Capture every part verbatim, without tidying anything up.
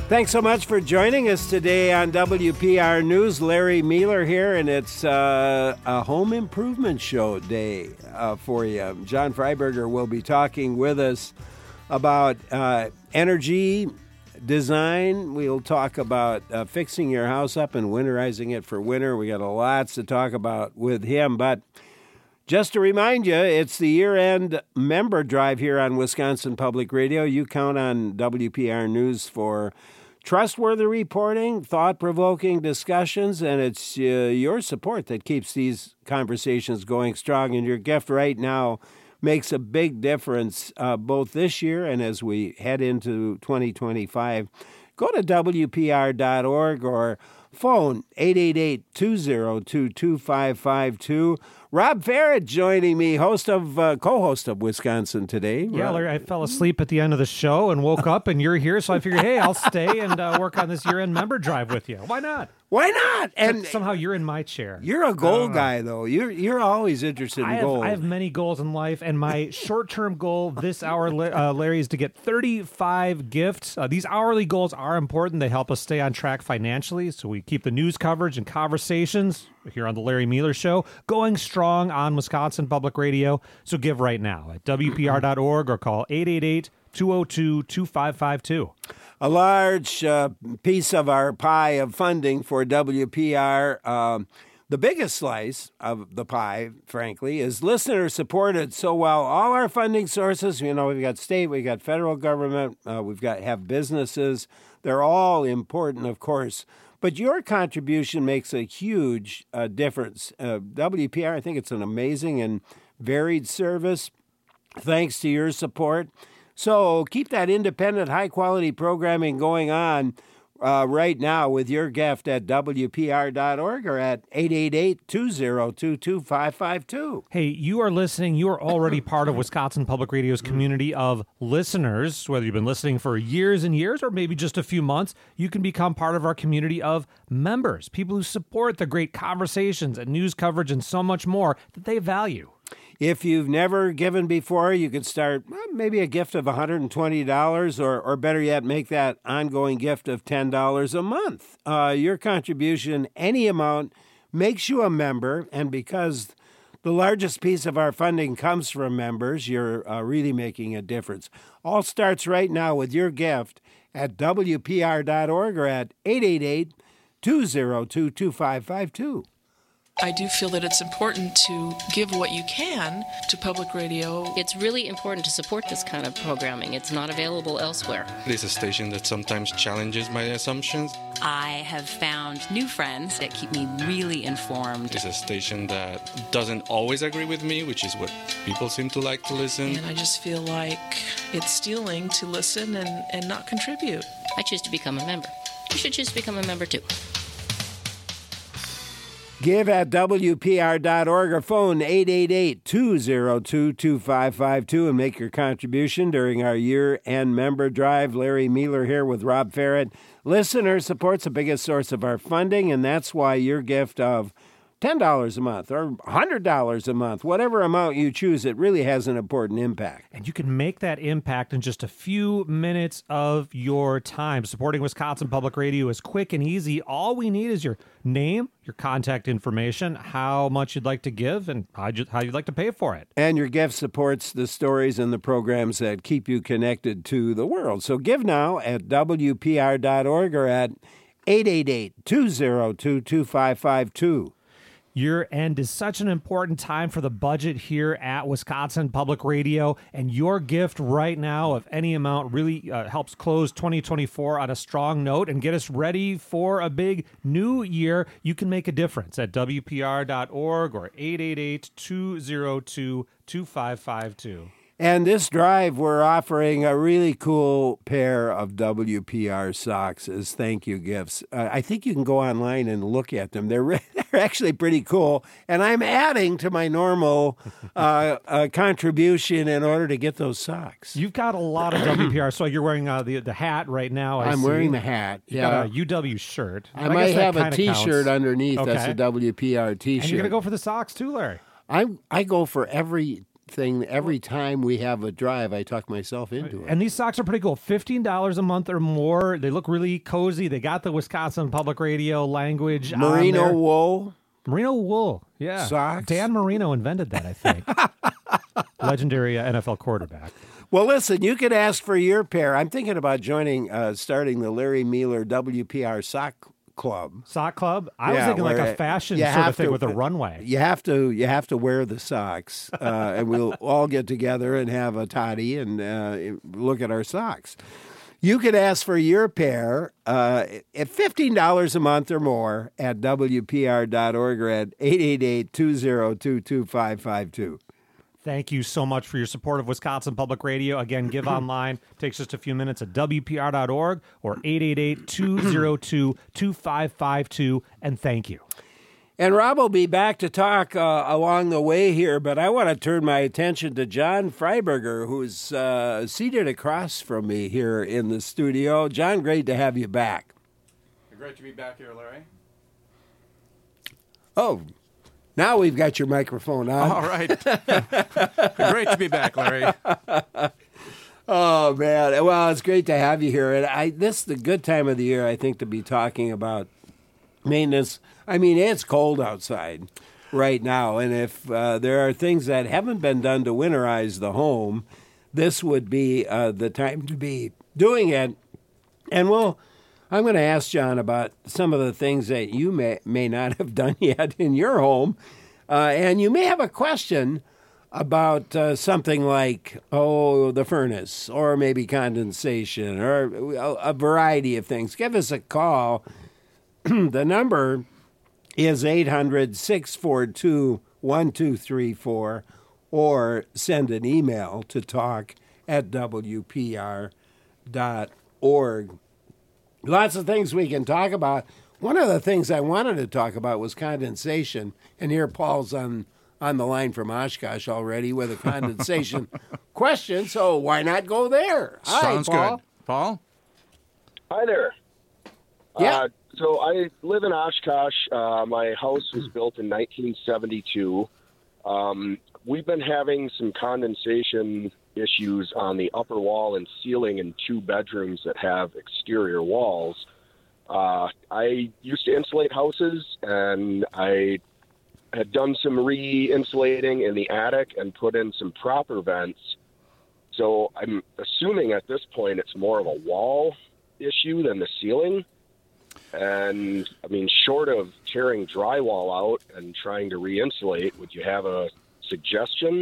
Thanks so much for joining us today on W P R News. Larry Mueller here, and it's uh, a home improvement show day uh, for you. John Freiberger will be talking with us about uh, energy design. We'll talk about uh, fixing your house up and winterizing it for winter. We got a lots to talk about with him, but just to remind you, it's the year-end member drive here on Wisconsin Public Radio. You count on W P R News for trustworthy reporting, thought-provoking discussions, and it's uh, your support that keeps these conversations going strong. And your gift right now makes a big difference uh, both this year and as we head into twenty twenty-five. Go to W P R dot org or phone eight eight eight, two zero two, two five five two. Rob Ferret joining me, host of uh, co-host of Wisconsin Today. Yeah, Rob. Larry, I fell asleep at the end of the show and woke up, and you're here, so I figured, hey, I'll stay and uh, work on this year-end member drive with you. Why not? Why not? And somehow you're in my chair. You're a goal guy, though. You're you're always interested in I have, goals. I have many goals in life, and my short-term goal this hour, uh, Larry, is to get thirty-five gifts. Uh, these hourly goals are important. They help us stay on track financially, so we keep the news coverage and conversations here on the Larry Mueller Show going strong on Wisconsin Public Radio. So give right now at W P R dot org or call eight eight eight, two zero two, two five five two. A large uh, piece of our pie of funding for W P R, um, the biggest slice of the pie, frankly, is listener supported. So while all our funding sources, you know, we've got state, we've got federal government, uh, we've got have businesses, they're all important, of course. But your contribution makes a huge uh, difference. Uh, W P R, I think it's an amazing and varied service. Thanks to your support. So keep that independent, high-quality programming going on uh, right now with your gift at W P R dot org or at eight eight eight, two zero two, two five five two. Hey, you are listening. You are already part of Wisconsin Public Radio's community of listeners. Whether you've been listening for years and years or maybe just a few months, you can become part of our community of members, people who support the great conversations and news coverage and so much more that they value. If you've never given before, you could start well, maybe a gift of one hundred twenty dollars or, or better yet, make that ongoing gift of ten dollars a month. Uh, your contribution, any amount, makes you a member, and because the largest piece of our funding comes from members, you're uh, really making a difference. All starts right now with your gift at W P R dot org or at eight eight eight, two zero two, two five five two. I do feel that it's important to give what you can to public radio. It's really important to support this kind of programming. It's not available elsewhere. It is a station that sometimes challenges my assumptions. I have found new friends that keep me really informed. It's a station that doesn't always agree with me, which is what people seem to like to listen. And I just feel like it's stealing to listen and, and not contribute. I choose to become a member. You should choose to become a member too. Give at W P R dot org or phone eight eight eight, two zero two, two five five two and make your contribution during our year-end member drive. Larry Mueller here with Rob Ferret. Listener support's the biggest source of our funding, and that's why your gift of ten dollars a month or one hundred dollars a month, whatever amount you choose, it really has an important impact. And you can make that impact in just a few minutes of your time. Supporting Wisconsin Public Radio is quick and easy. All we need is your name, your contact information, how much you'd like to give, and how you'd like to pay for it. And your gift supports the stories and the programs that keep you connected to the world. So give now at W P R dot org or at eight eight eight, two zero two, two five five two. Year end is such an important time for the budget here at Wisconsin Public Radio, and your gift right now of any amount really uh, helps close twenty twenty-four on a strong note and get us ready for a big new year. You can make a difference at W P R dot org or eight eight eight, two zero two, two five five two. And this drive, we're offering a really cool pair of W P R socks as thank you gifts. Uh, I think you can go online and look at them. They're, re- they're actually pretty cool. And I'm adding to my normal uh, uh, contribution in order to get those socks. You've got a lot of W P R. So you're wearing uh, the the hat right now. I I'm see. wearing the hat. You've yeah. got a U W shirt. I, I might have a T-shirt counts. underneath. Okay. That's a W P R T-shirt. And you're going to go for the socks too, Larry? I I go for every thing. Every time we have a drive, I talk myself into it. And these socks are pretty cool. fifteen dollars a month or more. They look really cozy. They got the Wisconsin Public Radio language on Merino there. wool. Merino wool. Yeah. Socks. Dan Marino invented that, I think. Legendary uh, N F L quarterback. Well, listen, you could ask for your pair. I'm thinking about joining, uh, starting the Larry Mealer W P R Sock Club. Sock club? I Yeah, was thinking like where a fashion you sort have of thing to- with a runway. You have to you have to wear the socks, uh, and we'll all get together and have a toddy and uh, look at our socks. You could ask for your pair uh, at fifteen dollars a month or more at W P R dot org or at eight eight eight, two zero two, two five five two. Thank you so much for your support of Wisconsin Public Radio. Again, give online. Takes just a few minutes at W P R dot org or eight eight eight, two zero two, two five five two. And thank you. And Rob will be back to talk uh, along the way here, but I want to turn my attention to John Freiberger, who's uh, seated across from me here in the studio. John, great to have you back. Great to be back here, Larry. Oh, now we've got your microphone on. All right. Great to be back, Larry. Oh, man. Well, it's great to have you here. And I, this is the good time of the year, I think, to be talking about maintenance. I mean, it's cold outside right now. And if uh, there are things that haven't been done to winterize the home, this would be uh, the time to be doing it. And we'll, I'm going to ask John about some of the things that you may, may not have done yet in your home. Uh, and you may have a question about uh, something like, oh, the furnace, or maybe condensation, or a, a variety of things. Give us a call. The number is eight hundred, six four two, one two three four, or send an email to talk at W P R dot org. Lots of things we can talk about. One of the things I wanted to talk about was condensation, and here Paul's on, on the line from Oshkosh already with a condensation question, so why not go there? Hi, Sounds Paul. good. Paul? Hi there. Yeah. Uh, so I live in Oshkosh. Uh, my house was built in nineteen seventy-two. Um, we've been having some condensation issues on the upper wall and ceiling in two bedrooms that have exterior walls. Uh, I used to insulate houses, and I had done some re-insulating in the attic and put in some proper vents. So I'm assuming at this point it's more of a wall issue than the ceiling. And, I mean, short of tearing drywall out and trying to re-insulate, would you have a suggestion?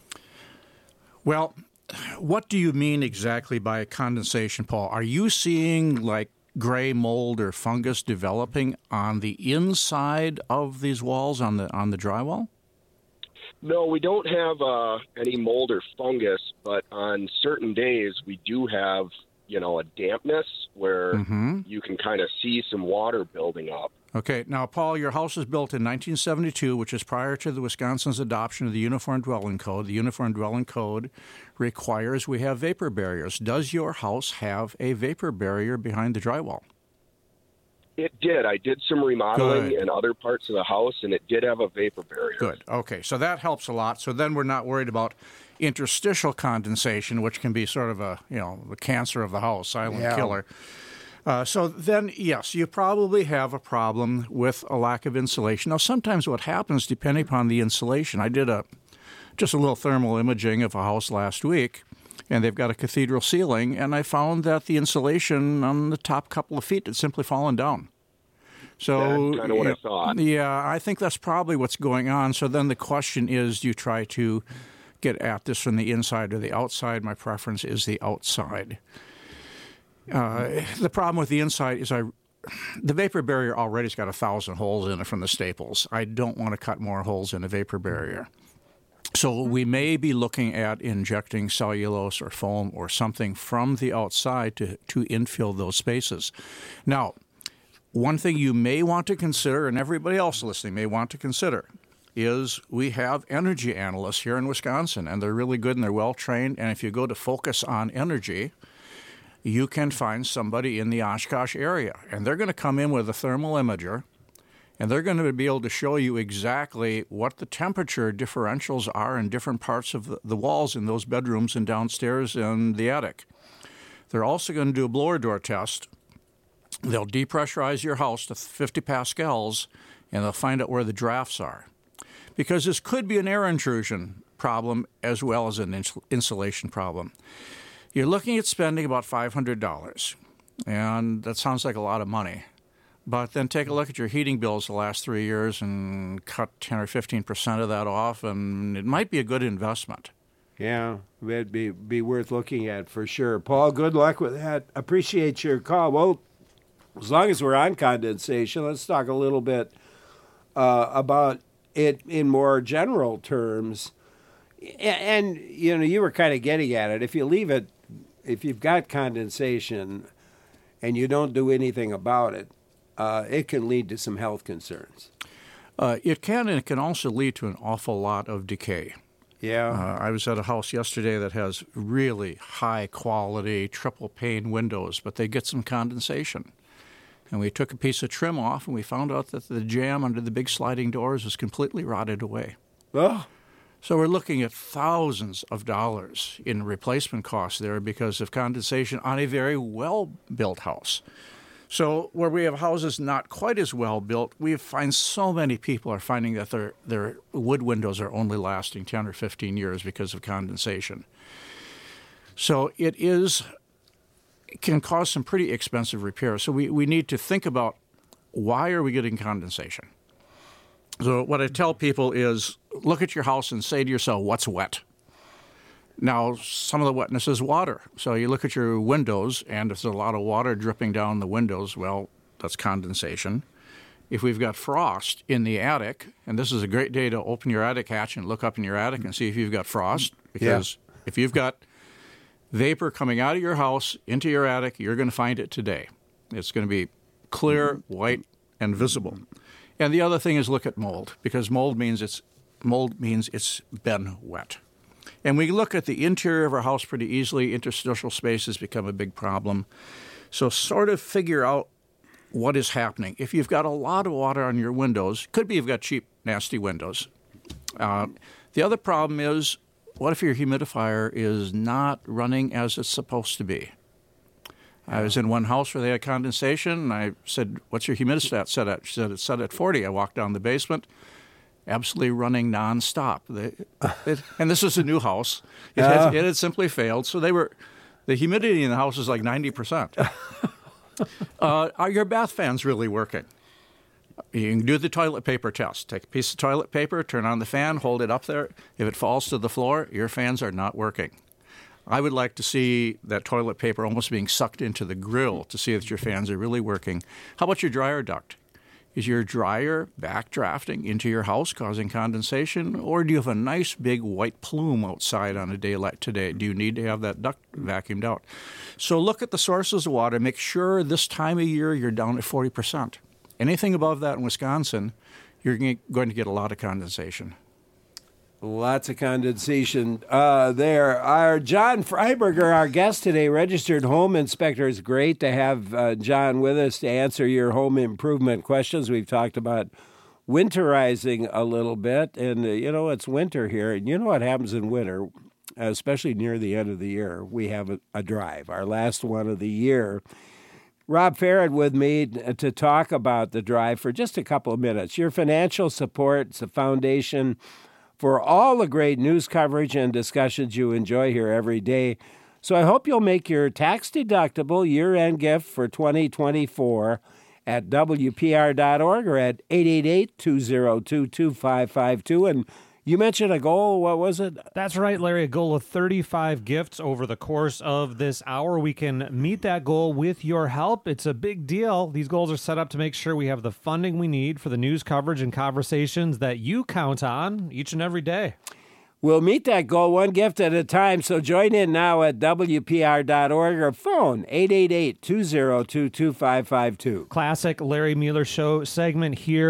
Well, what do you mean exactly by condensation, Paul? Are you seeing, like, gray mold or fungus developing on the inside of these walls, on the on the drywall? No, we don't have uh, any mold or fungus, but on certain days we do have, you know, a dampness where Mm-hmm. you can kind of see some water building up. Okay. Now, Paul, your house was built in nineteen seventy-two, which is prior to the Wisconsin's adoption of the Uniform Dwelling Code. The Uniform Dwelling Code requires we have vapor barriers. Does your house have a vapor barrier behind the drywall? It did. I did some remodeling Good. in other parts of the house, and it did have a vapor barrier. Good. Okay. So that helps a lot. So then we're not worried about interstitial condensation, which can be sort of a, you know, the cancer of the house, silent Yeah. killer. Uh, so then, yes, you probably have a problem with a lack of insulation. Now, sometimes what happens, depending upon the insulation, I did a just a little thermal imaging of a house last week, and they've got a cathedral ceiling, and I found that the insulation on the top couple of feet had simply fallen down. So, That's kind of what you I know, thought. Yeah, I think that's probably what's going on. So then the question is, do you try to get at this from the inside or the outside? My preference is the outside. Uh, the problem with the inside is I, the vapor barrier already's got a thousand holes in it from the staples. I don't want to cut more holes in the vapor barrier. So we may be looking at injecting cellulose or foam or something from the outside to, to infill those spaces. Now, one thing you may want to consider, and everybody else listening may want to consider, is we have energy analysts here in Wisconsin, and they're really good and they're well trained. And if you go to Focus on Energy, you can find somebody in the Oshkosh area, and they're going to come in with a thermal imager, And they're going to be able to show you exactly what the temperature differentials are in different parts of the, the walls in those bedrooms and downstairs in the attic. They're also going to do a blower door test. They'll depressurize your house to fifty pascals, and they'll find out where the drafts are. Because this could be an air intrusion problem as well as an ins- insulation problem. You're looking at spending about five hundred dollars, and that sounds like a lot of money. But then take a look at your heating bills the last three years and cut ten or fifteen percent of that off, and it might be a good investment. Yeah, it'd be, be worth looking at for sure. Paul, good luck with that. Appreciate your call. Well, as long as we're on condensation, let's talk a little bit uh, about it in more general terms. And, and, you know, you were kind of getting at it. If you leave it, if you've got condensation and you don't do anything about it, Uh, it can lead to some health concerns. Uh, it can, and it can also lead to an awful lot of decay. Yeah. Uh, I was at a house yesterday that has really high-quality triple-pane windows, but they get some condensation. And we took a piece of trim off, and we found out that the jamb under the big sliding doors was completely rotted away. Oh. So we're looking at thousands of dollars in replacement costs there because of condensation on a very well-built house. So where we have houses not quite as well built, we find so many people are finding that their their wood windows are only lasting ten or fifteen years because of condensation. So it is it can cause some pretty expensive repairs. So we, we need to think about, why are we getting condensation? So what I tell people is, look at your house and say to yourself, what's wet? Now, some of the wetness is water. So you look at your windows, and if there's a lot of water dripping down the windows, well, that's condensation. If we've got frost in the attic, and this is a great day to open your attic hatch and look up in your attic and see if you've got frost, because yeah. if you've got vapor coming out of your house into your attic, you're going to find it today. It's going to be clear, white, and visible. And the other thing is look at mold, because mold means it's mold means it's been wet. And we look at the interior of our house pretty easily. Interstitial spaces become a big problem. So sort of figure out what is happening. If you've got a lot of water on your windows, could be you've got cheap, nasty windows. Uh, the other problem is, what if your humidifier is not running as it's supposed to be? I was in one house where they had condensation, and I said, what's your humidistat set at? She said, it's set at forty. I walked down the basement. Absolutely running nonstop. They, it, and this is a new house. It, uh. had, it had simply failed. So they were, the humidity in the house is like ninety percent. uh, are your bath fans really working? You can do the toilet paper test. Take a piece of toilet paper, turn on the fan, hold it up there. If it falls to the floor, your fans are not working. I would like to see that toilet paper almost being sucked into the grill to see that your fans are really working. How about your dryer duct? Is your dryer backdrafting into your house, causing condensation? Or do you have a nice big white plume outside on a day like today? Do you need to have that duct vacuumed out? So look at the sources of water. Make sure this time of year you're down at forty percent. Anything above that in Wisconsin, you're going to get a lot of condensation. Lots of condensation uh, there. Our John Freiberger, our guest today, registered home inspector. It's great to have uh, John with us to answer your home improvement questions. We've talked about winterizing a little bit, and, uh, you know, it's winter here. And you know what happens in winter, especially near the end of the year? We have a, a drive, our last one of the year. Rob Farrad with me to talk about the drive for just a couple of minutes. Your financial support is a foundation for all the great news coverage and discussions you enjoy here every day. So I hope you'll make your tax-deductible year-end gift for twenty twenty-four at W P R dot org or at eight eight eight, two oh two, two five five two. And you mentioned a goal. What was it? That's right, Larry. A goal of thirty-five gifts over the course of this hour. We can meet that goal with your help. It's a big deal. These goals are set up to make sure we have the funding we need for the news coverage and conversations that you count on each and every day. We'll meet that goal one gift at a time, so join in now at W P R dot org or phone eight eight eight, two oh two, two five five two. Classic Larry Mueller Show segment here.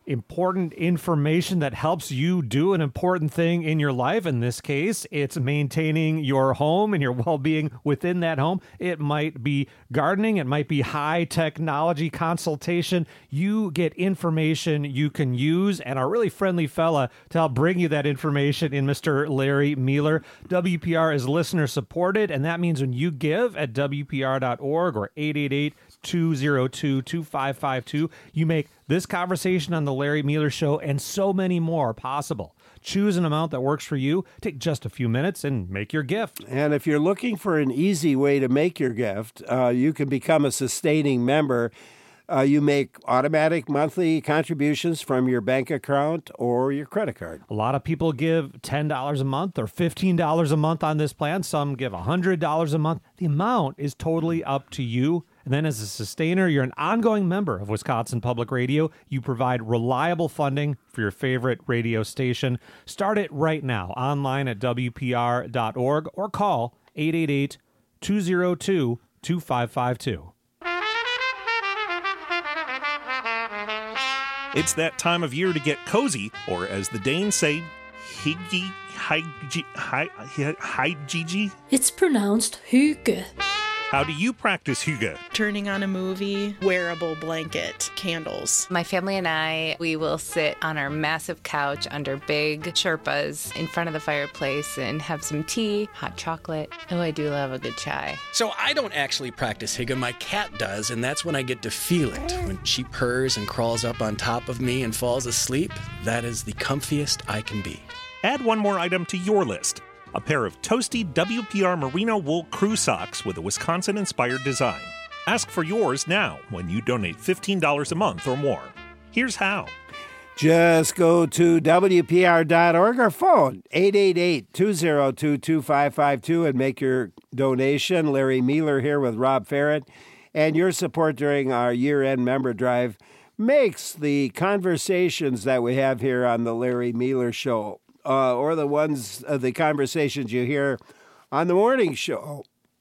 important information that helps you do an important thing in your life. In this case, it's maintaining your home and your well-being within that home. It might be gardening. It might be high technology consultation. You get information you can use, and a really friendly fella to help bring you that information in Mister Larry Mealer. W P R is listener supported, and that means when you give at W P R dot org or eight eight eight, two oh two, two five five two, you make this conversation on the Larry Mealer Show and so many more possible. Choose an amount that works for you. Take just a few minutes and make your gift. And if you're looking for an easy way to make your gift, uh, you can become a sustaining member. Uh, you make automatic monthly contributions from your bank account or your credit card. A lot of people give ten dollars a month or fifteen dollars a month on this plan. Some give one hundred dollars a month. The amount is totally up to you. And then as a sustainer, you're an ongoing member of Wisconsin Public Radio. You provide reliable funding for your favorite radio station. Start it right now online at W P R dot org or call eight eight eight, two oh two, two five five two. It's that time of year to get cozy, or as the Danes say, higgy, higgy, higgy. It's pronounced hygge. How do you practice hygge? Turning on a movie, wearable blanket, candles. My family and I, we will sit on our massive couch under big Sherpas in front of the fireplace and have some tea, hot chocolate. Oh, I do love a good chai. So I don't actually practice hygge. My cat does, and that's when I get to feel it. When she purrs and crawls up on top of me and falls asleep, that is the comfiest I can be. Add one more item to your list. A pair of toasty W P R merino wool crew socks with a Wisconsin-inspired design. Ask for yours now when you donate fifteen dollars a month or more. Here's how. Just go to W P R dot org or phone eight eight eight, two oh two, two five five two and make your donation. Larry Mealer here with Rob Ferret. And your support during our year-end member drive makes the conversations that we have here on the Larry Mealer Show Uh, or the ones, uh, the conversations you hear on the morning show.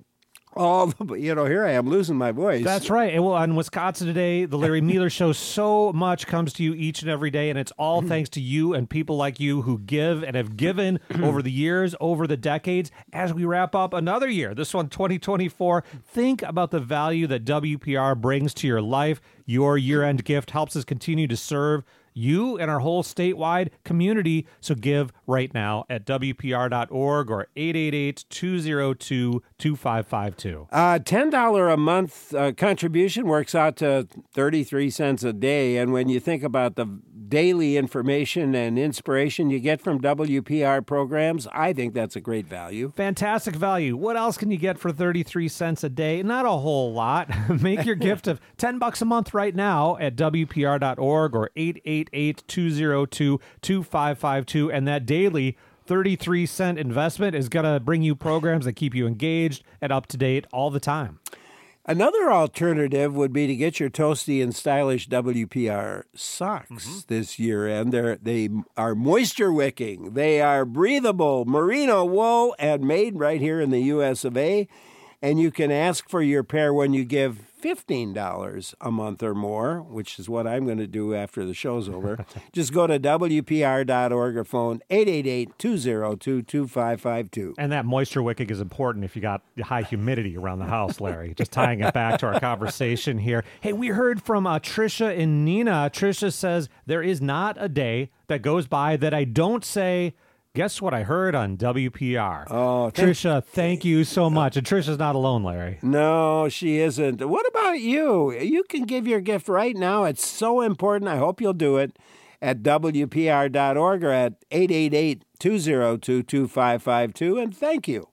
All the, you know, here I am losing my voice. That's right. And well, on Wisconsin Today, the Larry Mealer Show, so much comes to you each and every day, and it's all thanks to you and people like you who give and have given over the years, over the decades. As we wrap up another year, this one, twenty twenty-four, think about the value that W P R brings to your life. Your year-end gift helps us continue to serve you and our whole statewide community. So give right now at W P R dot org or eight eight eight, two oh two, two five five two. Uh, ten dollars a month uh, contribution works out to thirty-three cents a day. And when you think about the daily information and inspiration you get from W P R programs, I think that's a great value. Fantastic value. What else can you get for thirty-three cents a day? Not a whole lot. Make your gift of ten bucks a month right now at W P R dot org or eight eight eight, two oh two, two five five two. And that daily thirty-three cent investment is going to bring you programs that keep you engaged and up to date all the time. Another alternative would be to get your toasty and stylish W P R socks mm-hmm. this year, and they're, they are moisture wicking. They are breathable, merino wool, and made right here in the U S of A. And you can ask for your pair when you give fifteen dollars a month or more, which is what I'm going to do after the show's over. Just go to W P R dot org or phone eight eight eight, two oh two, two five five two. And that moisture wicking is important if you got high humidity around the house, Larry. Just tying it back to our conversation here. Hey, we heard from uh, Trisha and Nina. Trisha says, there is not a day that goes by that I don't say, guess what I heard on W P R? Oh, Trisha, thank you so much. And Trisha's not alone, Larry. No, she isn't. What about you? You can give your gift right now. It's so important. I hope you'll do it at W P R dot org or at eight eight eight, two oh two, two five five two. And thank you.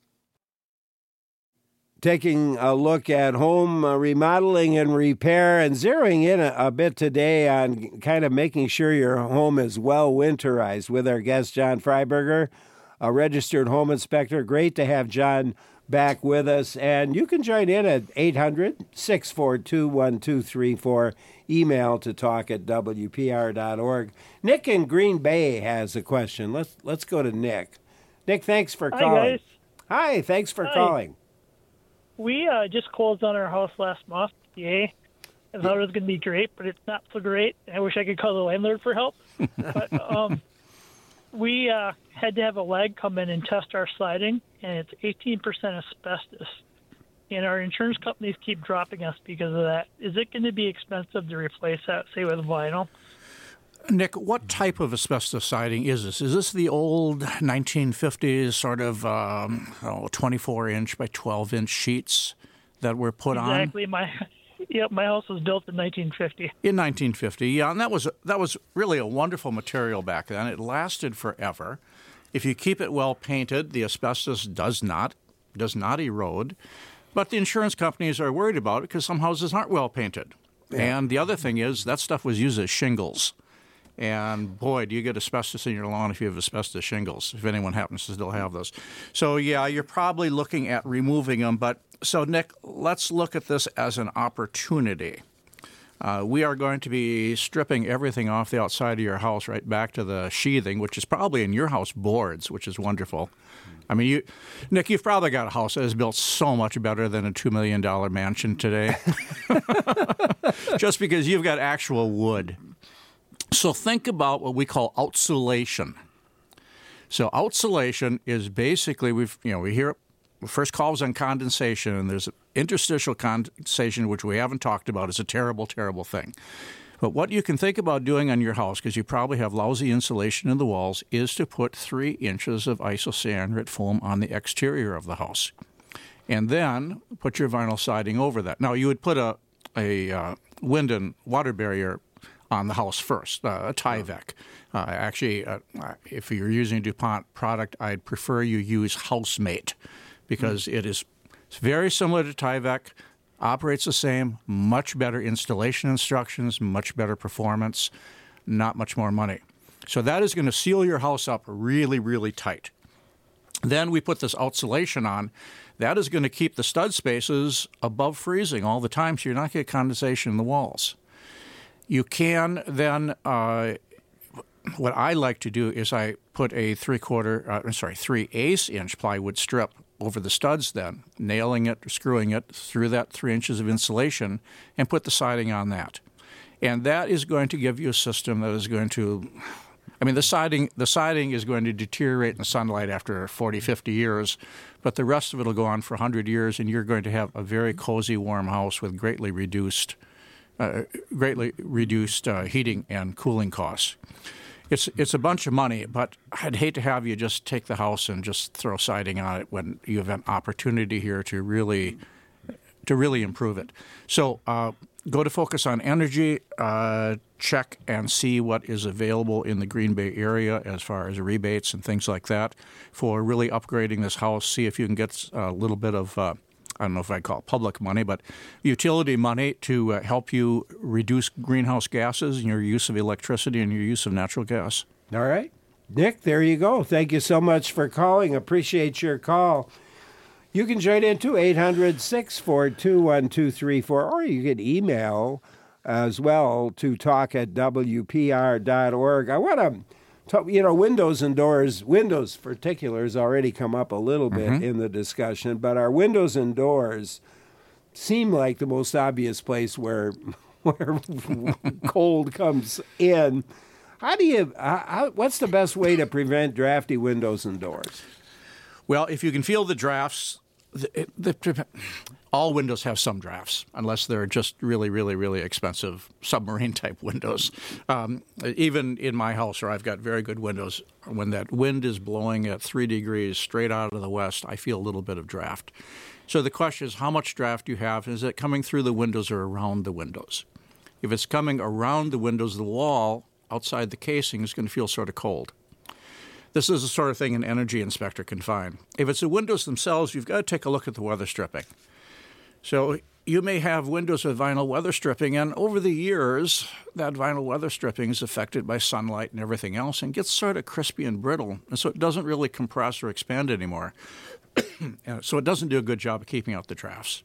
Taking a look at home uh, remodeling and repair and zeroing in a, a bit today on kind of making sure your home is well winterized with our guest, John Freiberger, a registered home inspector. Great to have John back with us. And you can join in at eight hundred, six four two, one two three four. Email to talk at W P R dot org. Nick in Green Bay has a question. Let's let's go to Nick. Nick, thanks for Hi, calling. Guys. Hi, thanks for Hi. calling. We uh, just closed on our house last month. Yay. I thought it was going to be great, but it's not so great. I wish I could call the landlord for help. But um, we uh, had to have a lag come in and test our siding, and it's eighteen percent asbestos. And our insurance companies keep dropping us because of that. Is it going to be expensive to replace that, say, with vinyl? Nick, what type of asbestos siding is this? Is this the old nineteen fifties sort of um, oh, twenty-four inch by twelve inch sheets that were put exactly. on? Exactly. My Yep, my house was built in nineteen fifty. In nineteen fifty, yeah, and that was that was really a wonderful material back then. It lasted forever. If you keep it well painted, the asbestos does not does not erode. But the insurance companies are worried about it because some houses aren't well painted. Yeah. And the other thing is that stuff was used as shingles. And boy, do you get asbestos in your lawn if you have asbestos shingles, if anyone happens to still have those. So, yeah, you're probably looking at removing them. But so, Nick, let's look at this as an opportunity. Uh, we are going to be stripping everything off the outside of your house right back to the sheathing, which is probably in your house boards, which is wonderful. I mean, you, Nick, you've probably got a house that is built so much better than a two million dollars mansion today, just because you've got actual wood. So think about what we call outsolation. So outsolation is basically, we've you know, we hear first calls on condensation, and there's interstitial condensation, which we haven't talked about. It's a terrible, terrible thing. But what you can think about doing on your house, because you probably have lousy insulation in the walls, is to put three inches of isocyanurate foam on the exterior of the house. And then put your vinyl siding over that. Now, you would put a, a uh, wind and water barrier on the house first, uh, a Tyvek. Uh, actually, uh, if you're using a DuPont product, I'd prefer you use Housemate because mm. it is it's very similar to Tyvek. Operates the same, much better installation instructions, much better performance, not much more money. So that is going to seal your house up really, really tight. Then we put this outsolation on. That is going to keep the stud spaces above freezing all the time, so you're not going to get condensation in the walls. You can then, uh, what I like to do is I put a three-quarter, uh, sorry, three-eighths inch plywood strip over the studs then, nailing it, screwing it through that three inches of insulation, and put the siding on that. And that is going to give you a system that is going to, I mean, the siding the siding is going to deteriorate in the sunlight after forty, fifty years, but the rest of it will go on for one hundred years, and you're going to have a very cozy, warm house with greatly reduced, uh, greatly reduced uh, heating and cooling costs. It's it's a bunch of money, but I'd hate to have you just take the house and just throw siding on it when you have an opportunity here to really to really improve it. So uh, go to Focus on Energy, uh, check and see what is available in the Green Bay area as far as rebates and things like that for really upgrading this house. See if you can get a little bit of uh, I don't know if I'd call it public money, but utility money to uh, help you reduce greenhouse gases and your use of electricity and your use of natural gas. All right. Nick, there you go. Thank you so much for calling. Appreciate your call. You can join in too, eight hundred, six four two, one two three four, or you can email as well to talk at W P R dot org. I want to You know, windows and doors, windows particular has already come up a little bit mm-hmm. in the discussion, but our windows and doors seem like the most obvious place where where cold comes in. How do you, how, what's the best way to prevent drafty windows and doors? Well, if you can feel the drafts, the, the, all windows have some drafts, unless they're just really, really, really expensive submarine-type windows. Um, even in my house, where I've got very good windows, when that wind is blowing at three degrees straight out of the west, I feel a little bit of draft. So the question is, how much draft do you have? Is it coming through the windows or around the windows? If it's coming around the windows, the wall outside the casing is going to feel sort of cold. This is the sort of thing an energy inspector can find. If it's the windows themselves, you've got to take a look at the weather stripping. So you may have windows with vinyl weather stripping, and over the years, that vinyl weather stripping is affected by sunlight and everything else and gets sort of crispy and brittle, and so it doesn't really compress or expand anymore. So it doesn't do a good job of keeping out the drafts.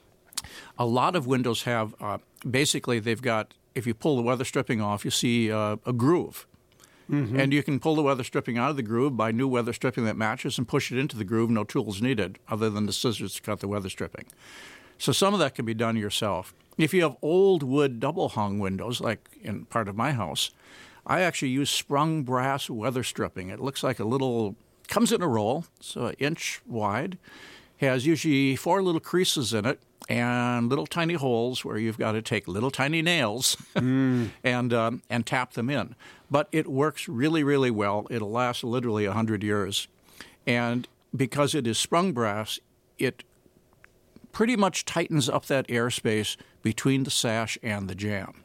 A lot of windows have, uh, basically they've got, if you pull the weather stripping off, you see uh, a groove. Mm-hmm. And you can pull the weather stripping out of the groove, buy new weather stripping that matches, and push it into the groove, no tools needed other than the scissors to cut the weather stripping. So some of that can be done yourself. If you have old wood double-hung windows, like in part of my house, I actually use sprung brass weather stripping. It looks like a little, comes in a roll, so an inch wide, has usually four little creases in it and little tiny holes where you've got to take little tiny nails mm. and um, and tap them in. But it works really, really well. It'll last literally one hundred years. And because it is sprung brass, it pretty much tightens up that airspace between the sash and the jamb.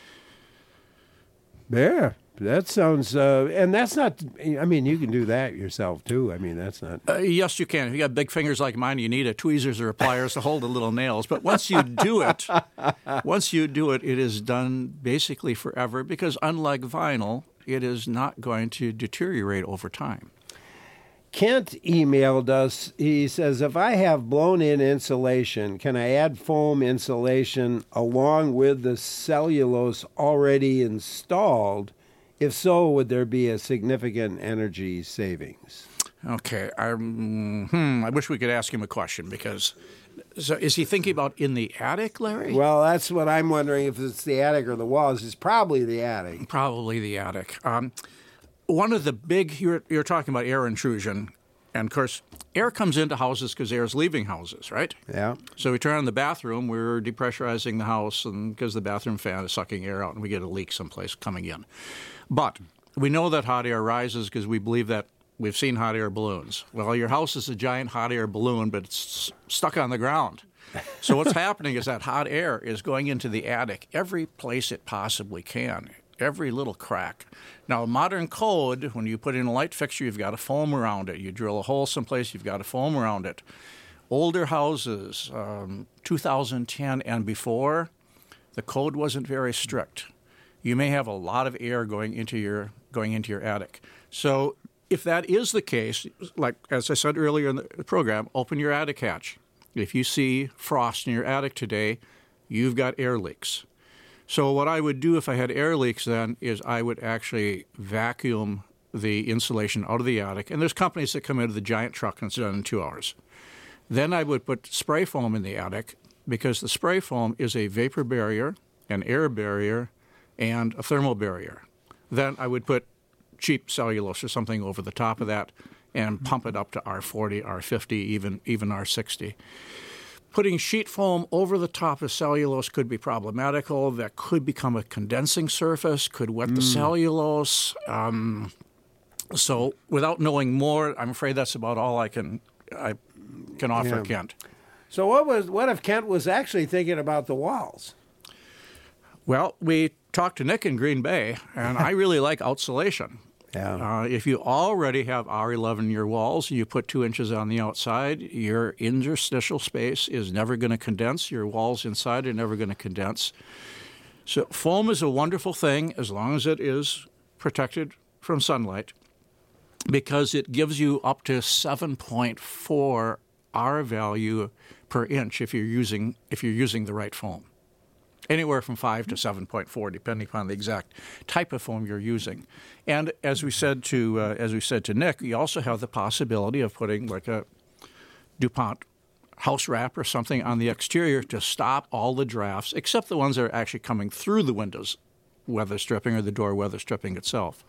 Yeah, that sounds, uh, and that's not, I mean, you can do that yourself too. I mean, that's not. Uh, yes, you can. If you got big fingers like mine, you need a tweezers or a pliers to hold the little nails. But once you do it, once you do it, it is done basically forever because unlike vinyl, it is not going to deteriorate over time. Kent emailed us. He says, if I have blown-in insulation, can I add foam insulation along with the cellulose already installed? If so, would there be a significant energy savings? Okay. I'm, hmm, I wish we could ask him a question because so is he thinking about in the attic, Larry? Well, that's what I'm wondering, if it's the attic or the walls. It's probably the attic. Probably the attic. Um One of the big, you're, you're talking about air intrusion, and of course, air comes into houses because air is leaving houses, right? Yeah. So we turn on the bathroom, we're depressurizing the house, and because the bathroom fan is sucking air out, and we get a leak someplace coming in. But we know that hot air rises because we believe that we've seen hot air balloons. Well, your house is a giant hot air balloon, but it's stuck on the ground. So what's happening is that hot air is going into the attic every place it possibly can. Every little crack. Now, modern code, when you put in a light fixture, you've got a foam around it. You drill a hole someplace, you've got a foam around it. Older houses, um, two thousand ten and before, the code wasn't very strict. You may have a lot of air going into your going into your attic. So if that is the case, like as I said earlier in the program, open your attic hatch. If you see frost in your attic today, you've got air leaks. So what I would do if I had air leaks then is I would actually vacuum the insulation out of the attic. And there's companies that come into the giant truck and it's done in two hours. Then I would put spray foam in the attic because the spray foam is a vapor barrier, an air barrier, and a thermal barrier. Then I would put cheap cellulose or something over the top of that and pump it up to R forty, R fifty, even, even R sixty. Putting sheet foam over the top of cellulose could be problematical. That could become a condensing surface, could wet mm. the cellulose. Um, so without knowing more, I'm afraid that's about all I can I can offer yeah. Kent. So what was what if Kent was actually thinking about the walls? Well, we talked to Nick in Green Bay, and I really like outsulation. Yeah. Uh, if you already have R eleven in your walls, you put two inches on the outside, your interstitial space is never going to condense. Your walls inside are never going to condense. So foam is a wonderful thing as long as it is protected from sunlight because it gives you up to seven point four R value per inch if you're using if you're using the right foam. Anywhere from five to seven point four, depending upon the exact type of foam you're using. And as we said to uh, as we said to Nick, you also have the possibility of putting like a DuPont house wrap or something on the exterior to stop all the drafts, except the ones that are actually coming through the windows weather stripping or the door weather stripping itself.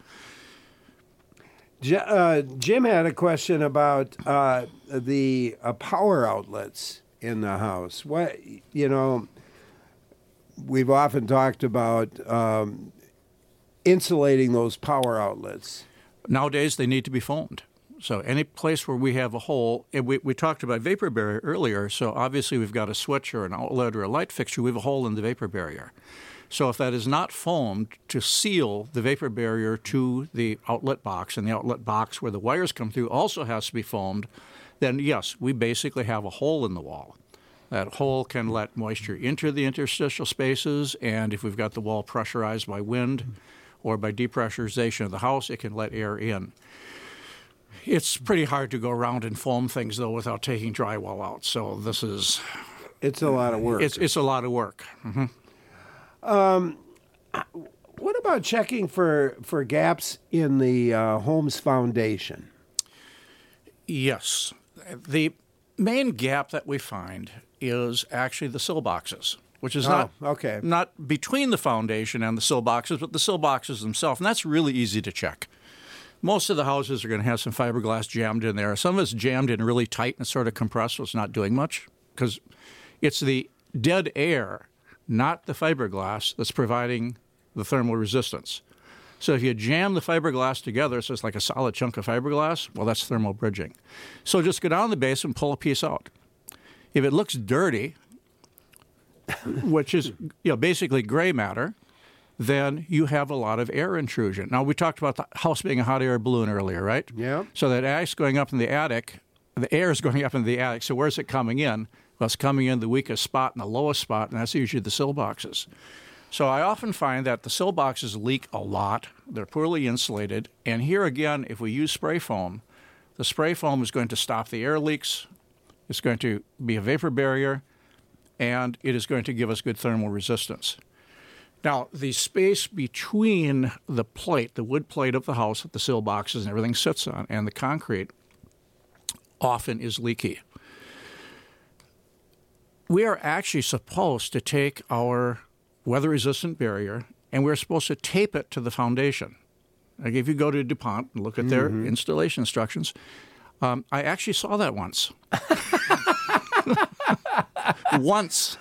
Uh, Jim had a question about uh, the uh, power outlets in the house. What you know. We've often talked about um, insulating those power outlets. Nowadays, they need to be foamed. So any place where we have a hole, and we, we talked about vapor barrier earlier, so obviously we've got a switch or an outlet or a light fixture, we have a hole in the vapor barrier. So if that is not foamed to seal the vapor barrier to the outlet box, and the outlet box where the wires come through also has to be foamed, then yes, we basically have a hole in the wall. That hole can let moisture into the interstitial spaces, and if we've got the wall pressurized by wind or by depressurization of the house, it can let air in. It's pretty hard to go around and foam things, though, without taking drywall out. So this is... It's a lot of work. It's, it's a lot of work. Mm-hmm. Um, what about checking for, for gaps in the uh, home's foundation? Yes. The... main gap that we find is actually the sill boxes, which is Oh, not okay. not between the foundation and the sill boxes, but the sill boxes themselves, and that's really easy to check. Most of the houses are going to have some fiberglass jammed in there. Some of it's jammed in really tight and sort of compressed, so it's not doing much because it's the dead air, not the fiberglass, that's providing the thermal resistance. So if you jam the fiberglass together, so it's like a solid chunk of fiberglass, well, that's thermal bridging. So just go down the base and pull a piece out. If it looks dirty, which is you know basically gray matter, then you have a lot of air intrusion. Now, we talked about the house being a hot air balloon earlier, right? Yeah. So that ice going up in the attic, the air is going up in the attic. So where's it coming in? Well, it's coming in the weakest spot and the lowest spot, and that's usually the sill boxes. So I often find that the sill boxes leak a lot. They're poorly insulated. And here again, if we use spray foam, the spray foam is going to stop the air leaks. It's going to be a vapor barrier, and it is going to give us good thermal resistance. Now, the space between the plate, the wood plate of the house that the sill boxes and everything sits on, and the concrete often is leaky. We are actually supposed to take our weather-resistant barrier and we're supposed to tape it to the foundation. Like if you go to DuPont and look at their Mhm. installation instructions, um, I actually saw that once. Once.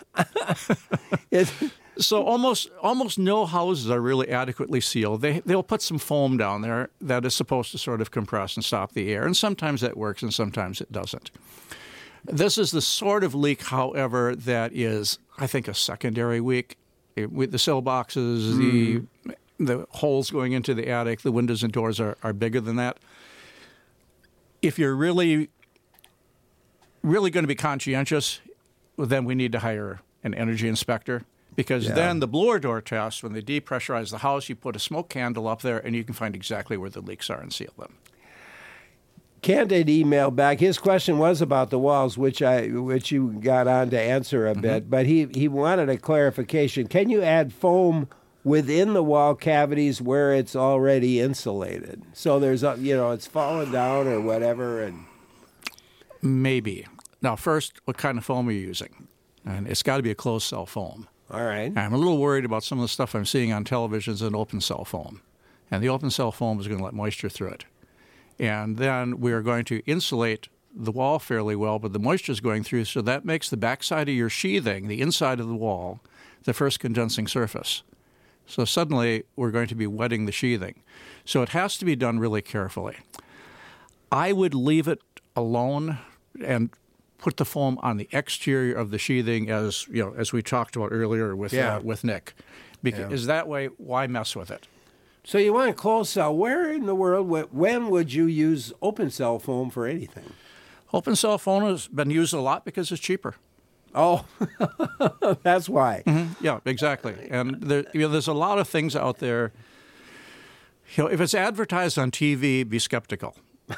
So almost almost no houses are really adequately sealed. They, they'll put some foam down there that is supposed to sort of compress and stop the air, and sometimes that works and sometimes it doesn't. This is the sort of leak, however, that is, I think, a secondary leak. It, with the sill boxes, Mm. the the holes going into the attic, the windows and doors are, are bigger than that. If you're really, really going to be conscientious, well, then we need to hire an energy inspector. Because Yeah. then the blower door test, when they depressurize the house, you put a smoke candle up there and you can find exactly where the leaks are and seal them. Ken did email back. His question was about the walls, which I which you got on to answer a bit, but he, he wanted a clarification. Can you add foam within the wall cavities where it's already insulated? So there's a, you know, it's fallen down or whatever, and Maybe. Now, first, what kind of foam are you using? And it's got to be a closed cell foam. All right. I'm a little worried about some of the stuff I'm seeing on television as an open cell foam. And the open cell foam is going to let moisture through it. And then we're going to insulate the wall fairly well, but the moisture is going through, so that makes the backside of your sheathing, the inside of the wall, the first condensing surface. So suddenly we're going to be wetting the sheathing. So it has to be done really carefully. I would leave it alone and put the foam on the exterior of the sheathing, as you know, as we talked about earlier with Yeah. uh, with Nick. Because Yeah. that way, why mess with it? so you want a closed cell. Where in the world, wh- when would you use open cell foam for anything? Open cell foam has been used a lot because it's cheaper. Oh, that's why. Mm-hmm. Yeah, exactly. And there, you know, there's a lot of things out there. You know, if it's advertised on T V, be skeptical.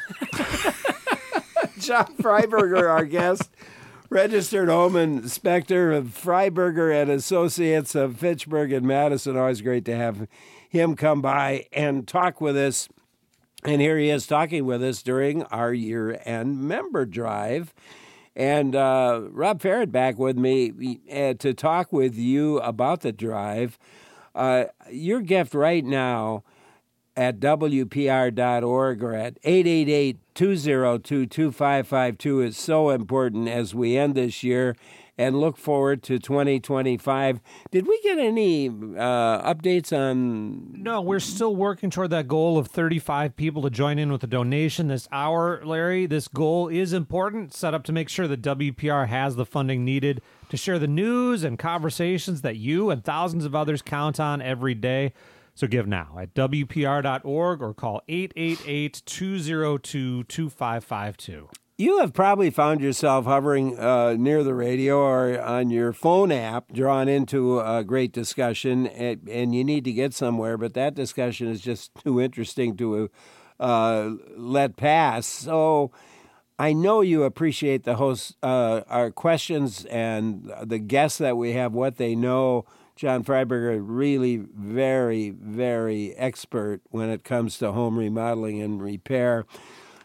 John Freiberger, our guest, registered home inspector of Freiberger and Associates of Fitchburg and Madison. Always great to have him come by and talk with us. And here he is talking with us during our year-end member drive. And uh, Rob Farrett back with me uh, to talk with you about the drive. Uh, your gift right now at W P R dot org or at eight eight eight, two oh two, two five five two is so important as we end this year and look forward to twenty twenty-five. Did we get any uh, updates on... No, we're still working toward that goal of thirty-five people to join in with a donation this hour, Larry. This goal is important, set up to make sure that W P R has the funding needed to share the news and conversations that you and thousands of others count on every day. So give now at W P R dot org or call eight eight eight, two oh two, two five five two. You have probably found yourself hovering uh, near the radio or on your phone app, drawn into a great discussion, and, and you need to get somewhere, but that discussion is just too interesting to uh, let pass. So I know you appreciate the host, uh, our questions and the guests that we have, what they know. John Freiberger, really very, very expert when it comes to home remodeling and repair.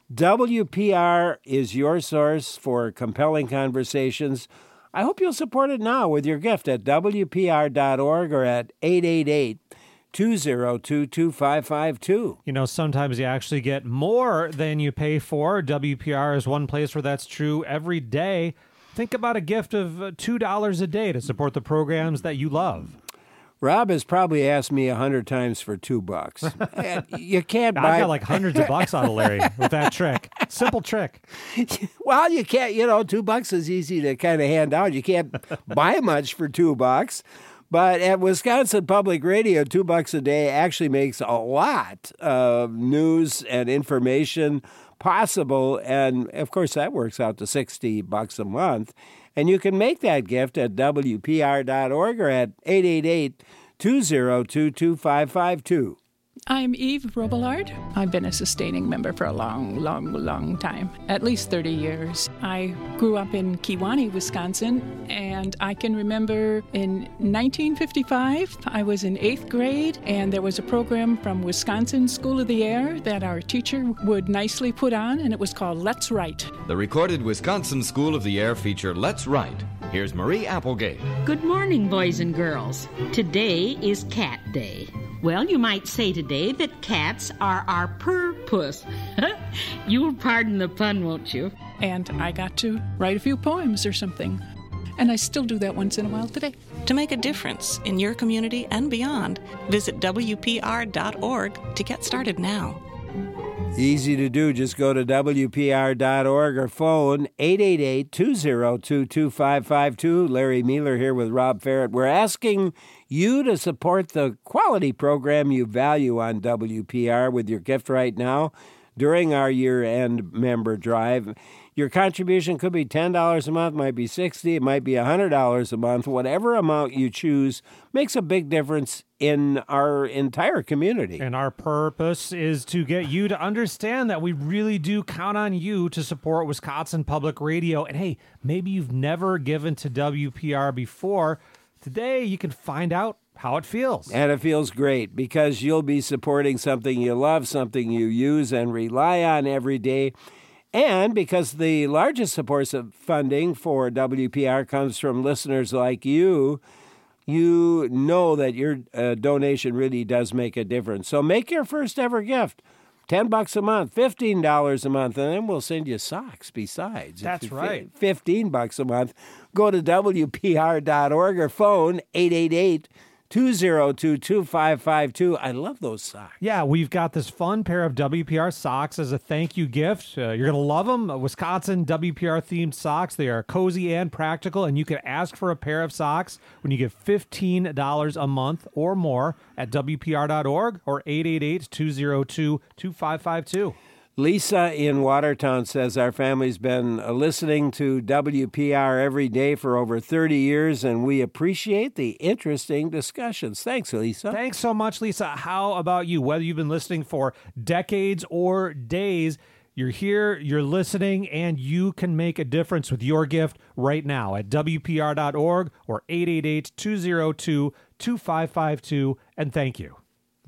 W P R is your source for compelling conversations. I hope you'll support it now with your gift at W P R dot org or at eight eight eight, two zero two, two five five two. You know, sometimes you actually get more than you pay for. W P R is one place where that's true every day. Think about a gift of two dollars a day to support the programs that you love. Rob has probably asked me a hundred times for two bucks. You can't buy... I've got like hundreds of bucks out of Larry with that trick. Simple trick. Well, you can't, you know, two bucks is easy to kind of hand out. You can't buy much for two bucks. But at Wisconsin Public Radio, two bucks a day actually makes a lot of news and information possible. And, of course, that works out to sixty bucks a month. And you can make that gift at W P R dot org or at eight eight eight, two zero two, two five five two. I'm Eve Robillard. I've been a sustaining member for a long, long, long time, at least thirty years. I grew up in Kewaunee, Wisconsin, and I can remember in nineteen fifty-five, I was in eighth grade, and there was a program from Wisconsin School of the Air that our teacher would nicely put on, and it was called Let's Write. The recorded Wisconsin School of the Air feature Let's Write. Here's Marie Applegate. Good morning, boys and girls. Today is Cat Day. Well, you might say today that cats are our purpose. You'll pardon the pun, won't you? And I got to write a few poems or something. And I still do that once in a while today. To make a difference in your community and beyond, visit W P R dot org to get started now. Easy to do. Just go to W P R dot org or phone eight eight eight, two zero two, two five five two. Larry Mealer here with Rob Ferret. We're asking you to support the quality program you value on W P R with your gift right now during our year-end member drive. Your contribution could be ten dollars a month, might be sixty dollars, it might be one hundred dollars a month. Whatever amount you choose makes a big difference in our entire community. And our purpose is to get you to understand that we really do count on you to support Wisconsin Public Radio. And hey, maybe you've never given to W P R before. Today, you can find out how it feels. And it feels great because you'll be supporting something you love, something you use and rely on every day. And because the largest source of funding for W P R comes from listeners like you, you know that your uh, donation really does make a difference. So make your first ever gift. ten bucks a month, fifteen dollars a month, and then we'll send you socks besides. That's right. fifteen bucks a month. Go to W P R dot org or phone eight eight eight, two zero two, two five five two. I love those socks. Yeah, we've got this fun pair of W P R socks as a thank you gift. Uh, you're going to love them. Uh, Wisconsin W P R themed socks. They are cozy and practical, and you can ask for a pair of socks when you give fifteen dollars a month or more at W P R dot org or eight eight eight, two zero two, two five five two. Lisa in Watertown says our family's been listening to W P R every day for over thirty years, and we appreciate the interesting discussions. Thanks, Lisa. Thanks so much, Lisa. How about you? Whether you've been listening for decades or days, you're here, you're listening, and you can make a difference with your gift right now at W P R dot org or eight eight eight, two zero two, two five five two, and thank you.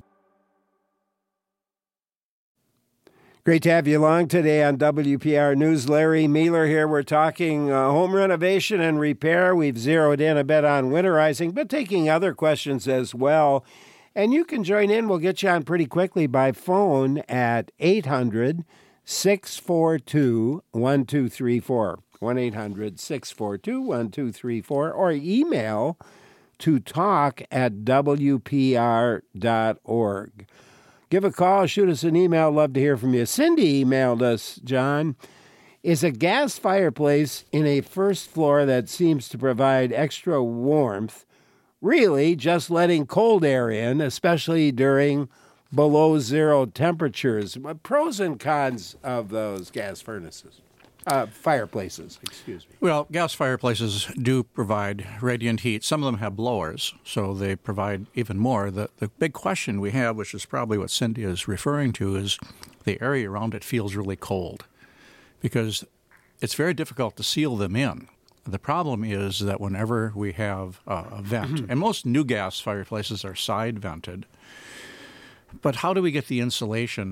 Great to have you along today on W P R News. Larry Mealer here. We're talking uh, home renovation and repair. We've zeroed in a bit on winterizing, but taking other questions as well. And you can join in. We'll get you on pretty quickly by phone at eight hundred, six four two, one two three four. one eight hundred, six four two, one two three four. Or email to talk at W P R dot org. Give a call, shoot us an email. Love to hear from you. Cindy emailed us, John. Is a gas fireplace in a first floor that seems to provide extra warmth really just letting cold air in, especially during below zero temperatures? Pros and cons of those gas furnaces. Uh, fireplaces, excuse me. Well, gas fireplaces do provide radiant heat. Some of them have blowers, so they provide even more. The, the big question we have, which is probably what Cindy is referring to, is the area around it feels really cold because it's very difficult to seal them in. The problem is that whenever we have uh, a vent, and most new gas fireplaces are side vented, but how do we get the insulation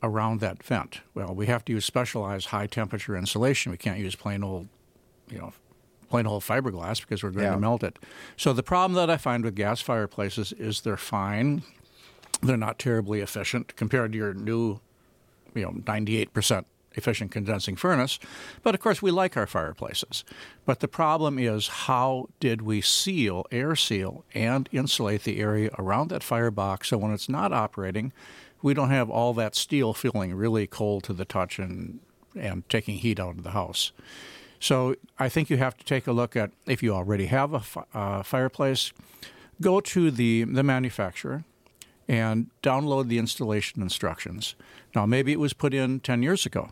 around that vent. Well, we have to use specialized high-temperature insulation. We can't use plain old, you know, plain old fiberglass because we're going Yeah. to melt it. So the problem that I find with gas fireplaces is they're fine. They're not terribly efficient compared to your new, you know, ninety-eight percent efficient condensing furnace. But, of course, we like our fireplaces. But the problem is, how did we seal, air seal, and insulate the area around that firebox so when it's not operating, we don't have all that steel feeling really cold to the touch and, and taking heat out of the house. So I think you have to take a look at, if you already have a fi- uh, fireplace, go to the, the manufacturer and download the installation instructions. Now, maybe it was put in ten years ago.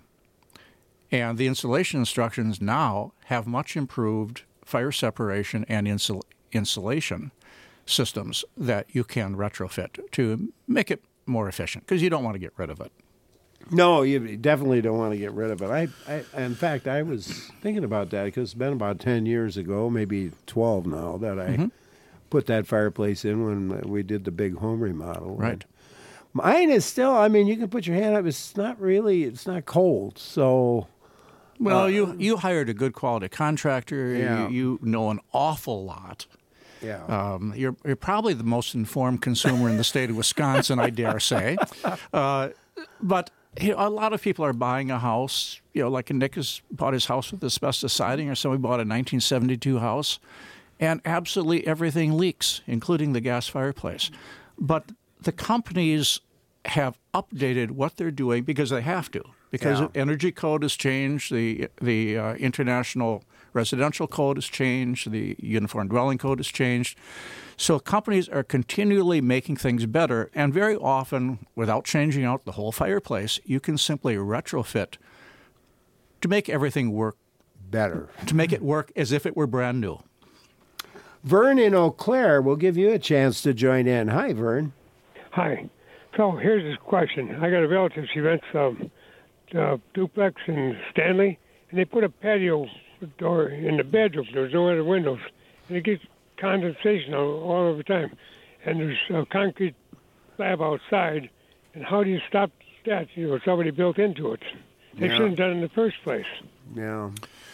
And the installation instructions now have much improved fire separation and insul- insulation systems that you can retrofit to make it more efficient, because you don't want to get rid of it. No, you definitely don't want to get rid of it. I, I in fact, I was thinking about that because it's been about ten years ago, maybe twelve now, that I Mhm. put that fireplace in when we did the big home remodel. Right. Mine is still, I mean, you can put your hand up. It's not really, it's not cold. So, Well, uh, you you hired a good quality contractor. Yeah. You, you know an awful lot. Yeah. Um, you're you're probably the most informed consumer in the state of Wisconsin, I dare say. Uh, but you know, a lot of people are buying a house. You know, like Nick has bought his house with asbestos siding, or somebody bought a nineteen seventy-two house, and absolutely everything leaks, including the gas fireplace. But the companies have updated what they're doing because they have to. Because Yeah. the energy code has changed, the the uh, international residential code has changed, the uniform dwelling code has changed. So companies are continually making things better, and very often, without changing out the whole fireplace, you can simply retrofit to make everything work better, to make it work as if it were brand new. Vern in Eau Claire will give you a chance to join in. Hi, Vern. Hi. So here's this question. I got a relative, she rents um, a duplex in Stanley, and they put a patio door in the bedroom. There's no other windows. And it gets condensation all, all over time. And there's a concrete slab outside. And how do you stop that? You know, somebody built into it. They Yeah. shouldn't have done it in the first place. Yeah.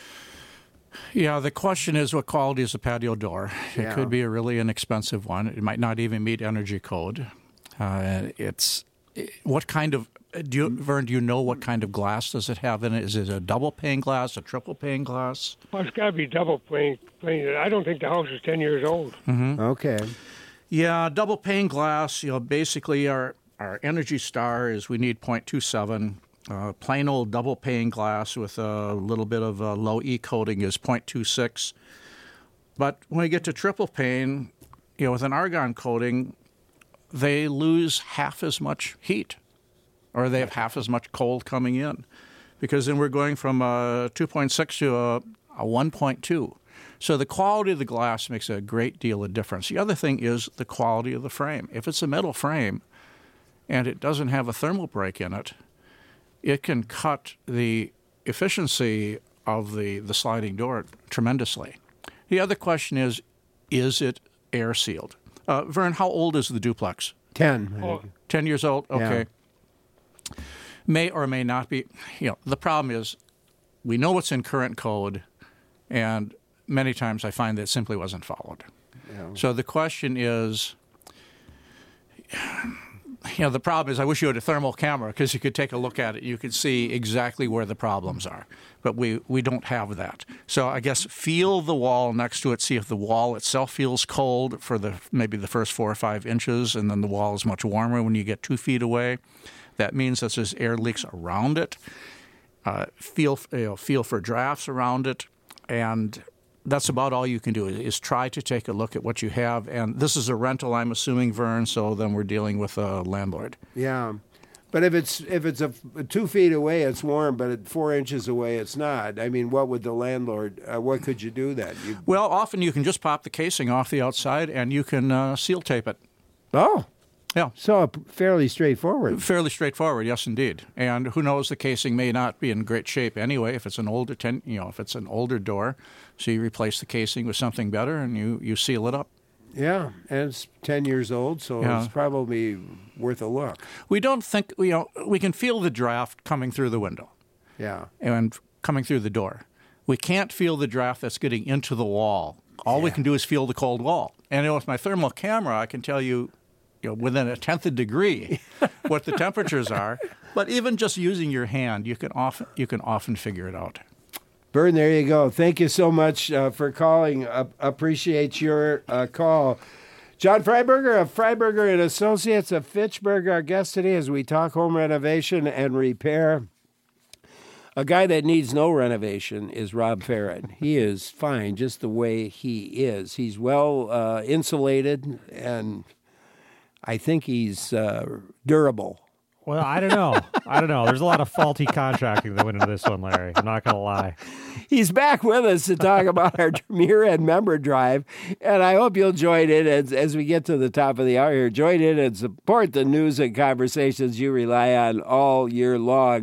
Yeah, the question is, what quality is the patio door? It Yeah. could be a really inexpensive one. It might not even meet energy code. Uh, it's what kind of do you, Vern? Do you know what kind of glass does it have in it? Is it a double pane glass, a triple pane glass? Well, it's got to be double pane. pane. I don't think the house is ten years old. Mm-hmm. Okay. Yeah, double pane glass. You know, basically our our Energy Star is we need zero point two seven. Uh, plain old double pane glass with a little bit of a low E coating is zero point two six. But when we get to triple pane, you know, with an argon coating, they lose half as much heat, or they have half as much cold coming in, because then we're going from a two point six to a, a one point two. So the quality of the glass makes a great deal of difference. The other thing is the quality of the frame. If it's a metal frame and it doesn't have a thermal break in it, it can cut the efficiency of the, the sliding door tremendously. The other question is, is it air sealed? Uh, Vern, how old is the duplex? Ten. Oh, Ten years old? Okay. May or may not be. You know, the problem is we know what's in current code, and many times I find that it simply wasn't followed. Yeah. So the question is, you know, the problem is I wish you had a thermal camera because you could take a look at it. You could see exactly where the problems are. But we, we don't have that. So I guess feel the wall next to it, see if the wall itself feels cold for the maybe the first four or five inches, and then the wall is much warmer when you get two feet away. That means that there's air leaks around it. Uh, feel, you know, feel for drafts around it. And that's about all you can do is try to take a look at what you have. And this is a rental, I'm assuming, Vern, so then we're dealing with a landlord. Yeah. But if it's if it's a, two feet away, it's warm, but at four inches away, it's not. I mean, what would the landlord, uh, what could you do then? You... Well, often you can just pop the casing off the outside and you can uh, seal tape it. Oh. Yeah. So fairly straightforward. Fairly straightforward, yes, indeed. And who knows, the casing may not be in great shape anyway. If it's an older, ten, you know, if it's an older door, so you replace the casing with something better and you, you seal it up. Yeah, and it's ten years old, so Yeah. it's probably worth a look. We don't think, you know, we can feel the draft coming through the window. Yeah. And coming through the door. We can't feel the draft that's getting into the wall. All we can do is feel the cold wall. And you know, with my thermal camera, I can tell you, you know, within a tenth of a degree what the temperatures are. But even just using your hand, you can often you can often figure it out. Vern, there you go. Thank you so much uh, for calling. Uh, appreciate your uh, call. John Freiberger of Freiberger and Associates of Fitchburg, our guest today as we talk home renovation and repair. A guy that needs no renovation is Rob Farrett. He is fine just the way he is. He's well uh, insulated, and I think he's uh, durable. Well, I don't know. I don't know. There's a lot of faulty contracting that went into this one, Larry. I'm not going to lie. He's back with us to talk about our Year End Member Drive, and I hope you'll join in as, as we get to the top of the hour here. Join in and support the news and conversations you rely on all year long.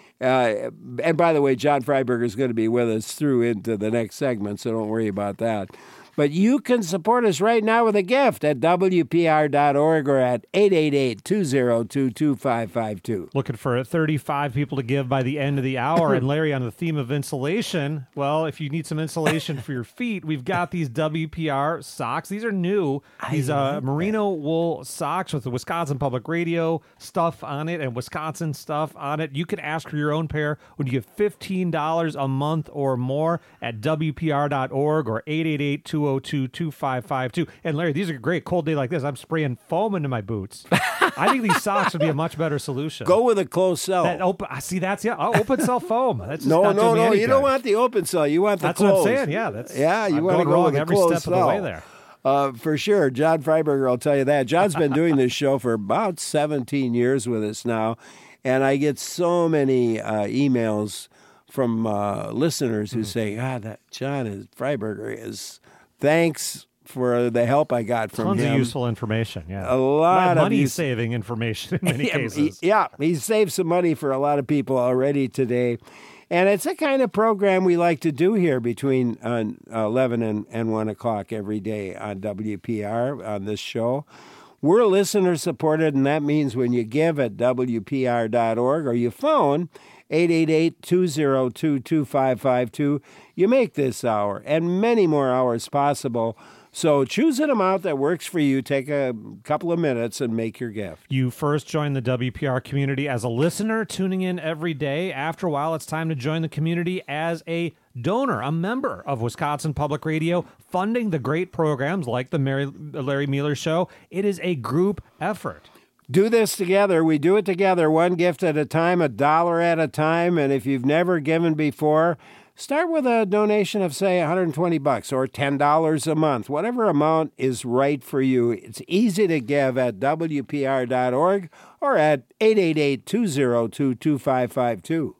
Uh, and by the way, John Freiberger is going to be with us through into the next segment, so don't worry about that. But you can support us right now with a gift at W P R dot org or at eight eight eight, two zero two, two five five two. Looking for thirty-five people to give by the end of the hour. And Larry, on the theme of insulation, well, if you need some insulation for your feet, we've got these W P R socks. These are new. These uh, merino wool socks with the Wisconsin Public Radio stuff on it and Wisconsin stuff on it. You can ask for your own pair when you give fifteen dollars a month or more at W P R dot org or eight eight eight, two zero two, two five five two. And Larry, these are great. Cold day like this, I'm spraying foam into my boots. I think these socks would be a much better solution. Go with a closed cell. That open, see, that's yeah, oh, open cell foam. That's just no, not no, doing me no. anything. You don't want the open cell. You want the that's closed. That's what I'm saying. Yeah, that's yeah. You I'm want to going go wrong with every closed step cell. of the way there. Uh, for sure. John Freiberger will tell you that. John's been doing this show for about seventeen years with us now, and I get so many uh, emails from uh, listeners who mm. say, "God, that John is, Freiberger is thanks." For the help I got from Tons him. Tons of useful information, yeah. A lot money of use- saving information in many yeah, cases. He, yeah, he's saved some money for a lot of people already today. And it's a kind of program we like to do here between uh, eleven and, and one o'clock every day on W P R on this show. We're listener supported, and that means when you give at W P R dot org or you phone eight eight eight, two zero two, two five five two, you make this hour and many more hours possible. So choose an amount that works for you. Take a couple of minutes and make your gift. You first join the W P R community as a listener, tuning in every day. After a while, it's time to join the community as a donor, a member of Wisconsin Public Radio, funding the great programs like the Mary, Larry Mueller Show. It is a group effort. Do this together. We do it together, one gift at a time, a dollar at a time. And if you've never given before, start with a donation of, say, one hundred twenty bucks or ten dollars a month, whatever amount is right for you. It's easy to give at W P R dot org or at eight eight eight, two zero two, two five five two.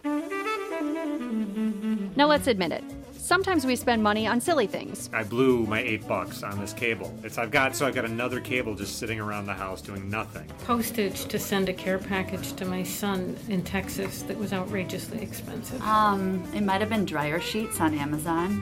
Now let's admit it. Sometimes we spend money on silly things. I blew my eight bucks on this cable. It's I've got so I've got another cable just sitting around the house doing nothing. Postage to send a care package to my son in Texas that was outrageously expensive. Um, it might have been dryer sheets on Amazon.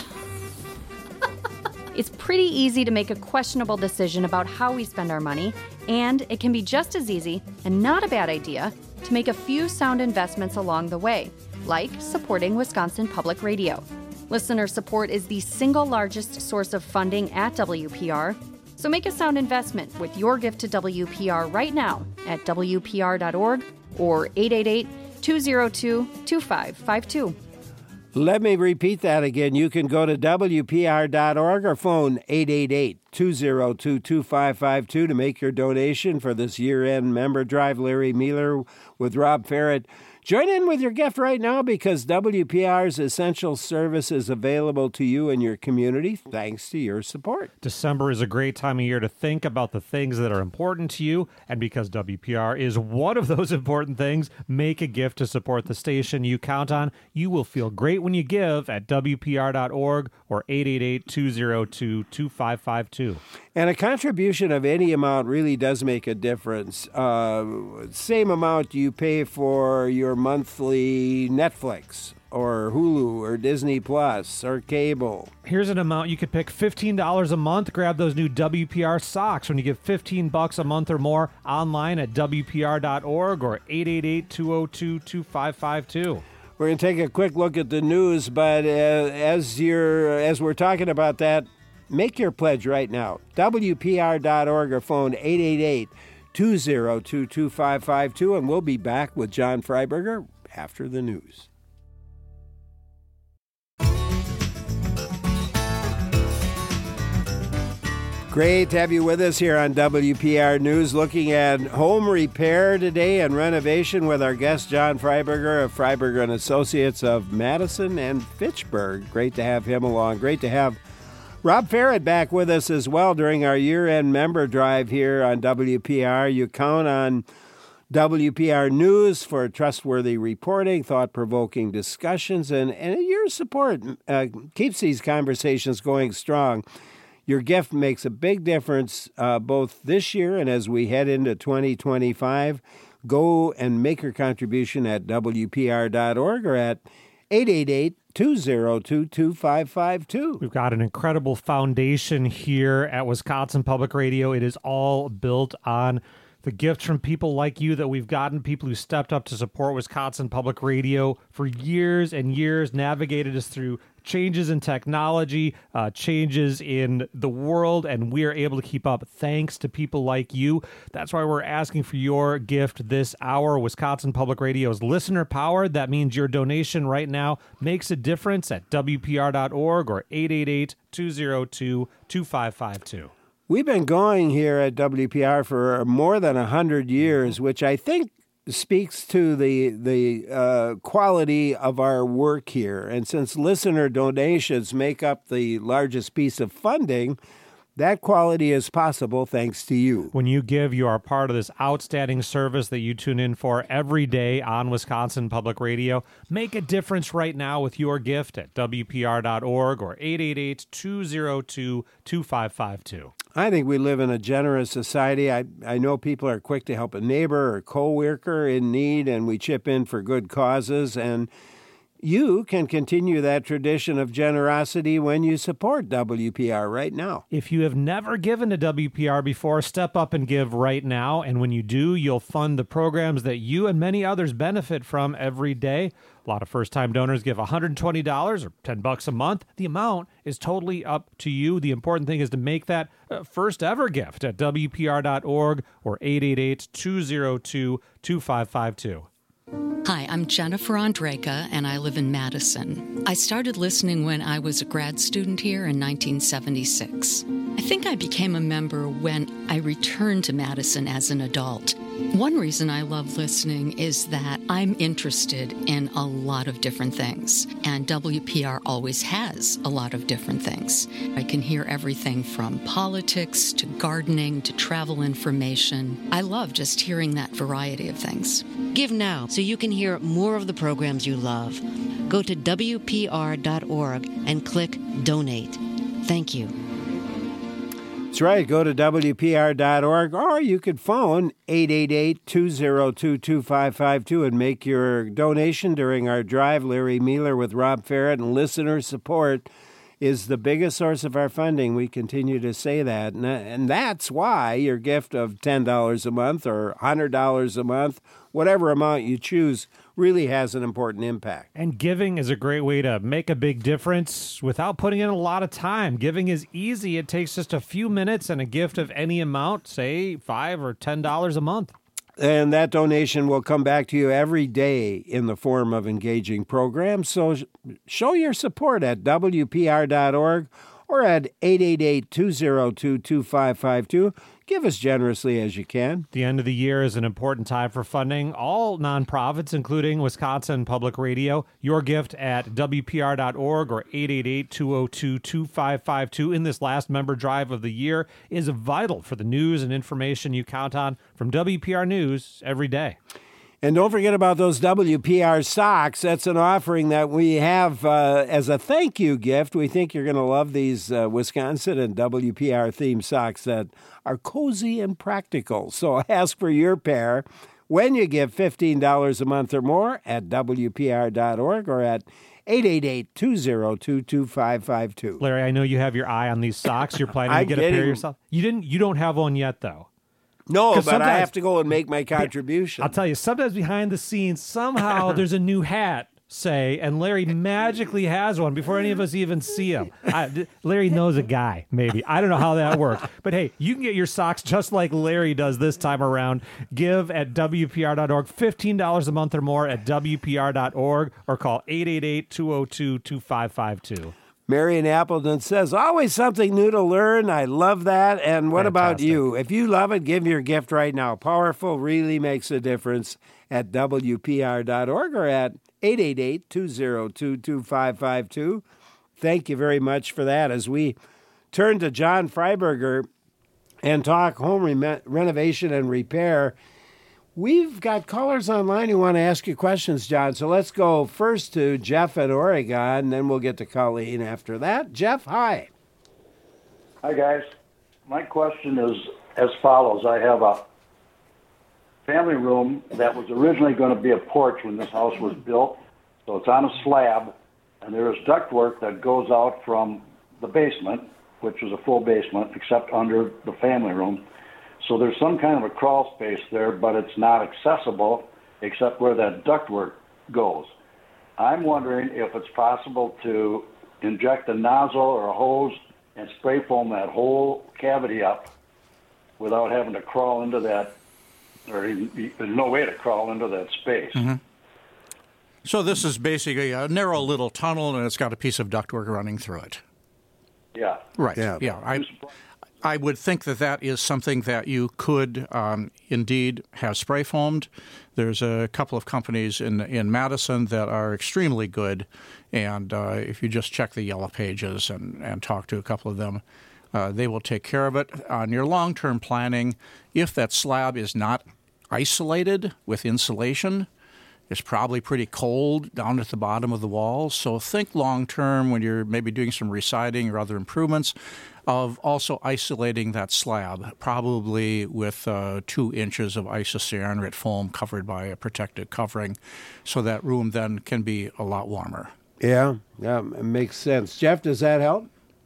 It's pretty easy to make a questionable decision about how we spend our money, and it can be just as easy, and not a bad idea, to make a few sound investments along the way, like supporting Wisconsin Public Radio. Listener support is the single largest source of funding at W P R, so make a sound investment with your gift to W P R right now at W P R dot org or eight eight eight, two zero two, two five five two. Let me repeat that again. You can go to W P R dot org or phone eight eight eight, two zero two, two five five two to make your donation for this year-end member drive. Larry Mueller with Rob Farrett. Join in with your gift right now because W P R's essential service is available to you and your community thanks to your support. December is a great time of year to think about the things that are important to you, and because W P R is one of those important things, make a gift to support the station you count on. You will feel great when you give at W P R dot org or eight eight eight, two zero two, two five five two. And a contribution of any amount really does make a difference. Uh, same amount you pay for your monthly Netflix or Hulu or Disney Plus or cable. Here's an amount you could pick: fifteen dollars a month. Grab those new W P R socks when you give fifteen bucks a month or more online at W P R dot org or eight eight eight, two oh two, two five five two. We're going to take a quick look at the news, but uh, as you're as we're talking about that, make your pledge right now. W P R dot org or phone eight eight eight, two oh two, two five five two, and we'll be back with John Freiberger after the news. Great to have you with us here on W P R News, looking at home repair today and renovation with our guest John Freiberger of Freiberger and Associates of Madison and Fitchburg. Great to have him along. Great to have Rob Farrett back with us as well during our year-end member drive here on W P R. You count on W P R News for trustworthy reporting, thought-provoking discussions, and, and your support uh, keeps these conversations going strong. Your gift makes a big difference uh, both this year and as we head into twenty twenty-five. Go and make your contribution at W P R dot org or at eight eight eight, two oh two, two five five two. We've got an incredible foundation here at Wisconsin Public Radio. It is all built on the gifts from people like you that we've gotten, people who stepped up to support Wisconsin Public Radio for years and years, navigated us through changes in technology, uh, changes in the world, and we are able to keep up thanks to people like you. That's why we're asking for your gift this hour. Wisconsin Public Radio is listener-powered. That means your donation right now makes a difference at W P R dot org or eight eight eight, two oh two, two five five two. We've been going here at W P R for more than one hundred years, which I think speaks to the the uh, quality of our work here. And since listener donations make up the largest piece of funding, that quality is possible thanks to you. When you give, you are part of this outstanding service that you tune in for every day on Wisconsin Public Radio. Make a difference right now with your gift at W P R dot org or eight eight eight, two oh two, two five five two. I think we live in a generous society. I, I know people are quick to help a neighbor or coworker in need, and we chip in for good causes. And you can continue that tradition of generosity when you support W P R right now. If you have never given to W P R before, step up and give right now. And when you do, you'll fund the programs that you and many others benefit from every day. A lot of first-time donors give one hundred twenty dollars or ten bucks a month. The amount is totally up to you. The important thing is to make that first ever gift at W P R dot org or eight eight eight, two oh two, two five five two. Hi, I'm Jennifer Andreka, and I live in Madison. I started listening when I was a grad student here in nineteen seventy-six. I think I became a member when I returned to Madison as an adult. One reason I love listening is that I'm interested in a lot of different things, and W P R always has a lot of different things. I can hear everything from politics to gardening to travel information. I love just hearing that variety of things. Give now so you can hear more of the programs you love. Go to W P R dot org and click Donate. Thank you. That's right. Go to W P R dot org or you could phone eight eight eight, two oh two, two five five two and make your donation during our drive. Larry Mealer with Rob Farrett, and listener support is the biggest source of our funding. We continue to say that. And, and that's why your gift of ten dollars a month or one hundred dollars a month, whatever amount you choose, really has an important impact. And giving is a great way to make a big difference without putting in a lot of time. Giving is easy. It takes just a few minutes and a gift of any amount, say five or ten dollars a month. And that donation will come back to you every day in the form of engaging programs. So show your support at W P R dot org or at eight eight eight, two oh two, two five five two. Give as generously as you can. The end of the year is an important time for funding all nonprofits, including Wisconsin Public Radio. Your gift at W P R dot org or eight eight eight, two oh two, two five five two in this last member drive of the year is vital for the news and information you count on from W P R News every day. And don't forget about those W P R socks. That's an offering that we have uh, as a thank you gift. We think you're going to love these uh, Wisconsin and W P R themed socks that are cozy and practical. So ask for your pair. when you give fifteen dollars a month or more at W P R dot org or at eight eight eight, two zero two, two five five two. Larry, I know you have your eye on these socks. You're planning to get a pair yourself. You didn't. You don't have one yet, though. No, but I have to go and make my contribution. I'll tell you, sometimes behind the scenes, somehow there's a new hat, say, and Larry magically has one before any of us even see him. I, Larry knows a guy, maybe. I don't know how that works. But hey, you can get your socks just like Larry does this time around. Give at W P R dot org, fifteen dollars a month or more at W P R dot org, or call eight eight eight, two zero two, two five five two. Mary in Appleton says, always something new to learn. I love that. And what Fantastic. About you? If you love it, give your gift right now. Powerful really makes a difference at W P R dot org or at eight eight eight, two zero two, two five five two. Thank you very much for that. As we turn to John Freiberger and talk home re- renovation and repair, we've got callers online who want to ask you questions, John. So let's go first to Jeff at Oregon, and then we'll get to Colleen after that. Jeff, hi. Hi, guys. My question is as follows. I have a family room that was originally going to be a porch when this house was built. So it's on a slab, and there is ductwork that goes out from the basement, which is a full basement, except under the family room. So there's some kind of a crawl space there, but it's not accessible except where that ductwork goes. I'm wondering if it's possible to inject a nozzle or a hose and spray foam that whole cavity up without having to crawl into that, or even, there's no way to crawl into that space. Mm-hmm. So this is basically a narrow little tunnel, and it's got a piece of ductwork running through it. Yeah. Right. Yeah. yeah. I, I would think that that is something that you could um, indeed have spray foamed. There's a couple of companies in in Madison that are extremely good, and uh, if you just check the Yellow Pages and, and talk to a couple of them, uh, they will take care of it. On your long-term planning, if that slab is not isolated with insulation, it's probably pretty cold down at the bottom of the walls. So think long-term when you're maybe doing some residing or other improvements of also isolating that slab, probably with uh, two inches of isocyanurate foam covered by a protected covering, so that room then can be a lot warmer. Yeah, yeah, it makes sense. Jeff, does that help?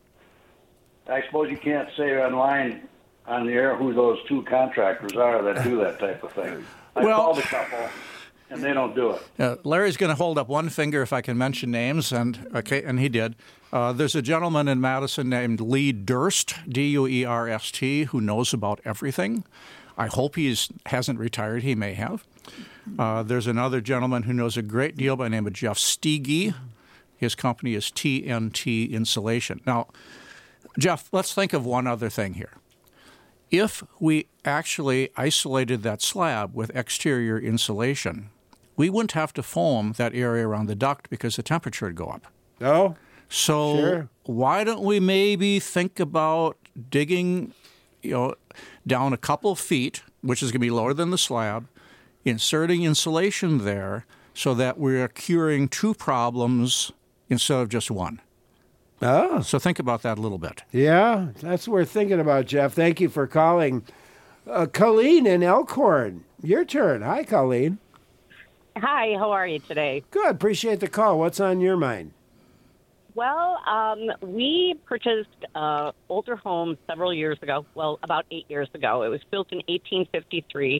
I suppose you can't say online on the air who those two contractors are that do that type of thing. I well, called a couple, and they don't do it. Uh, Larry's going to hold up one finger if I can mention names, and okay, and he did. Uh, there's a gentleman in Madison named Lee Durst, D U E R S T, who knows about everything. I hope he hasn't retired. He may have. Uh, there's another gentleman who knows a great deal by the name of Jeff Steege. His company is T N T Insulation. Now, Jeff, let's think of one other thing here. If we actually isolated that slab with exterior insulation, we wouldn't have to foam that area around the duct because the temperature would go up. Oh, so sure. Why don't we maybe think about digging, you know, down a couple of feet, which is going to be lower than the slab, inserting insulation there so that we're curing two problems instead of just one. Oh. So think about that a little bit. Yeah, that's worth thinking about, Jeff. Thank you for calling. Uh, Colleen in Elkhorn, your turn. Hi, Colleen. Hi, how are you today? Good. Appreciate the call. What's on your mind? Well, um, we purchased an older home several years ago, well, about eight years ago. It was built in eighteen fifty-three,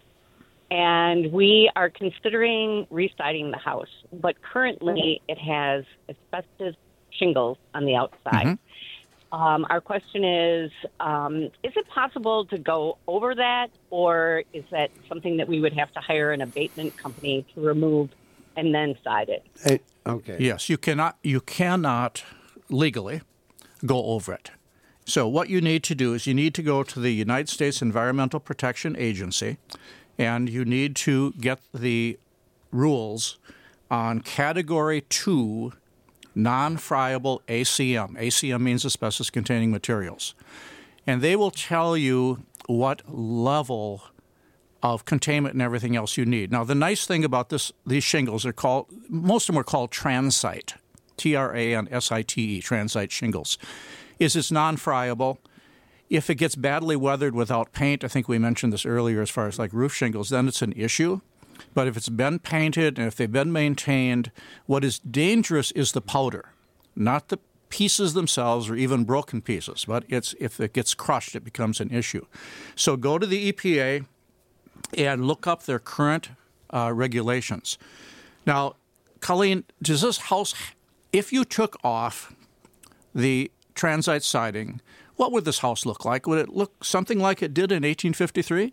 and we are considering residing the house. But currently, it has asbestos shingles on the outside. Mm-hmm. Um, our question is, um, is it possible to go over that, or is that something that we would have to hire an abatement company to remove and then side it? Hey, okay. Yes, you cannot, you cannot legally go over it. So what you need to do is you need to go to the United States Environmental Protection Agency, and you need to get the rules on Category two non-friable A C M. A C M means asbestos-containing materials. And they will tell you what level of containment and everything else you need. Now, the nice thing about this, these shingles are called, most of them are called Transite, T R A N S I T E, Transite shingles, is it's non-friable. If it gets badly weathered without paint, I think we mentioned this earlier as far as like roof shingles, then it's an issue. But if it's been painted and if they've been maintained, what is dangerous is the powder, not the pieces themselves or even broken pieces. But it's if it gets crushed, it becomes an issue. So go to the E P A and look up their current uh, regulations. Now, Colleen, does this house, if you took off the transite siding, what would this house look like? Would it look something like it did in eighteen fifty-three?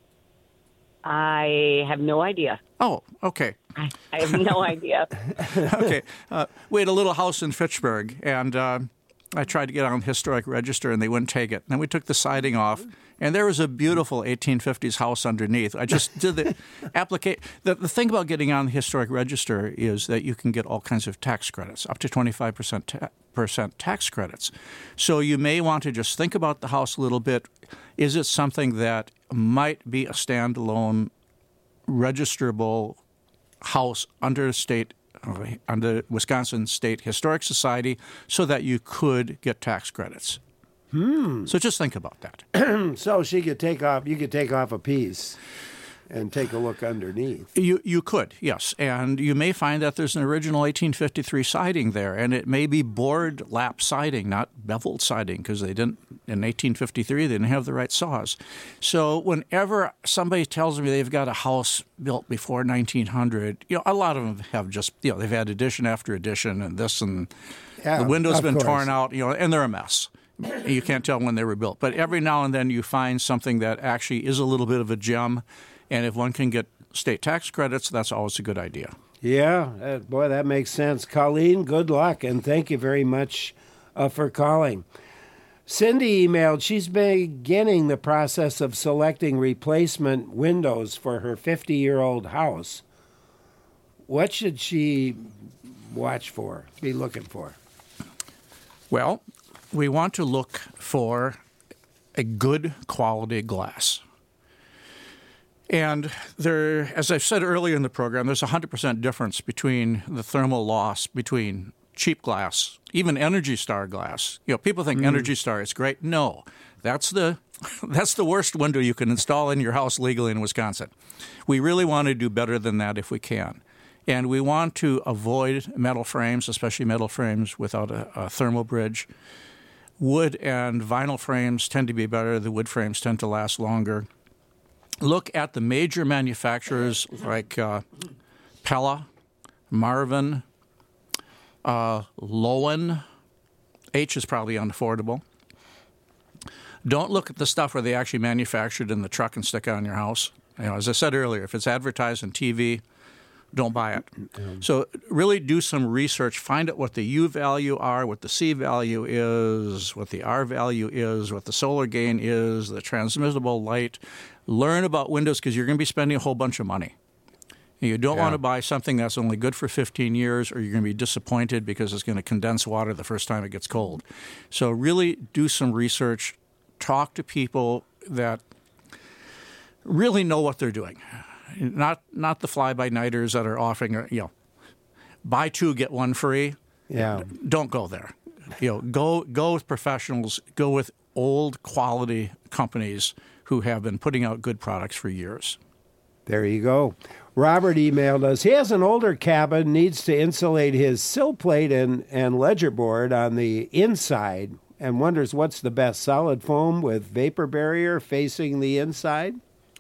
I have no idea. Oh, okay. I have no idea. Okay. Uh, we had a little house in Fitchburg, and uh, I tried to get on the historic register, and they wouldn't take it. And then we took the siding off, and there was a beautiful eighteen fifties house underneath. I just did the application. The, the thing about getting on the historic register is that you can get all kinds of tax credits, up to twenty-five percent ta- percent tax credits. So you may want to just think about the house a little bit. Is it something that might be a standalone registrable house under state under Wisconsin State Historic Society so that you could get tax credits? Hmm. So just think about that. So she could take off, you could take off a piece and take a look underneath. You you could, yes. And you may find that there's an original eighteen fifty-three siding there, and it may be board lap siding, not beveled siding, because they didn't, in eighteen fifty-three, they didn't have the right saws. So whenever somebody tells me they've got a house built before nineteen hundred, you know, a lot of them have just, you know, they've had addition after addition and this and Yeah, the window's of been course. torn out, you know, and they're a mess. You can't tell when they were built. But every now and then you find something that actually is a little bit of a gem. And if one can get state tax credits, that's always a good idea. Yeah, uh, boy, that makes sense. Colleen, good luck, and thank you very much uh, for calling. Cindy emailed, she's beginning the process of selecting replacement windows for her fifty-year-old house. What should she watch for, be looking for? Well, we want to look for a good quality glass. And there, as I've said earlier in the program, there's a one hundred percent difference between the thermal loss between cheap glass, even Energy Star glass. You know, people think Mm. Energy Star is great. No, that's the that's the worst window you can install in your house legally in Wisconsin. We really want to do better than that if we can. And we want to avoid metal frames, especially metal frames without a, a thermal bridge. Wood and vinyl frames tend to be better. The wood frames tend to last longer. Look at the major manufacturers like uh, Pella, Marvin, uh, Lowen. H is probably unaffordable. Don't look at the stuff where they actually manufactured in the truck and stick it on your house. You know, as I said earlier, if it's advertised on T V, don't buy it. So really do some research. Find out what the U value are, what the C value is, what the R value is, what the solar gain is, the transmissible light. Learn about windows because you're going to be spending a whole bunch of money. You don't Yeah. want to buy something that's only good for fifteen years or you're going to be disappointed because it's going to condense water the first time it gets cold. So really do some research. Talk to people that really know what they're doing. Not not the fly-by-nighters that are offering, you know, buy two, get one free. Yeah. Don't go there. You know, go go with professionals. Go with old quality companies who have been putting out good products for years. There you go. Robert emailed us. He has an older cabin, needs to insulate his sill plate and, and ledger board on the inside, and wonders what's the best, solid foam with vapor barrier facing the inside?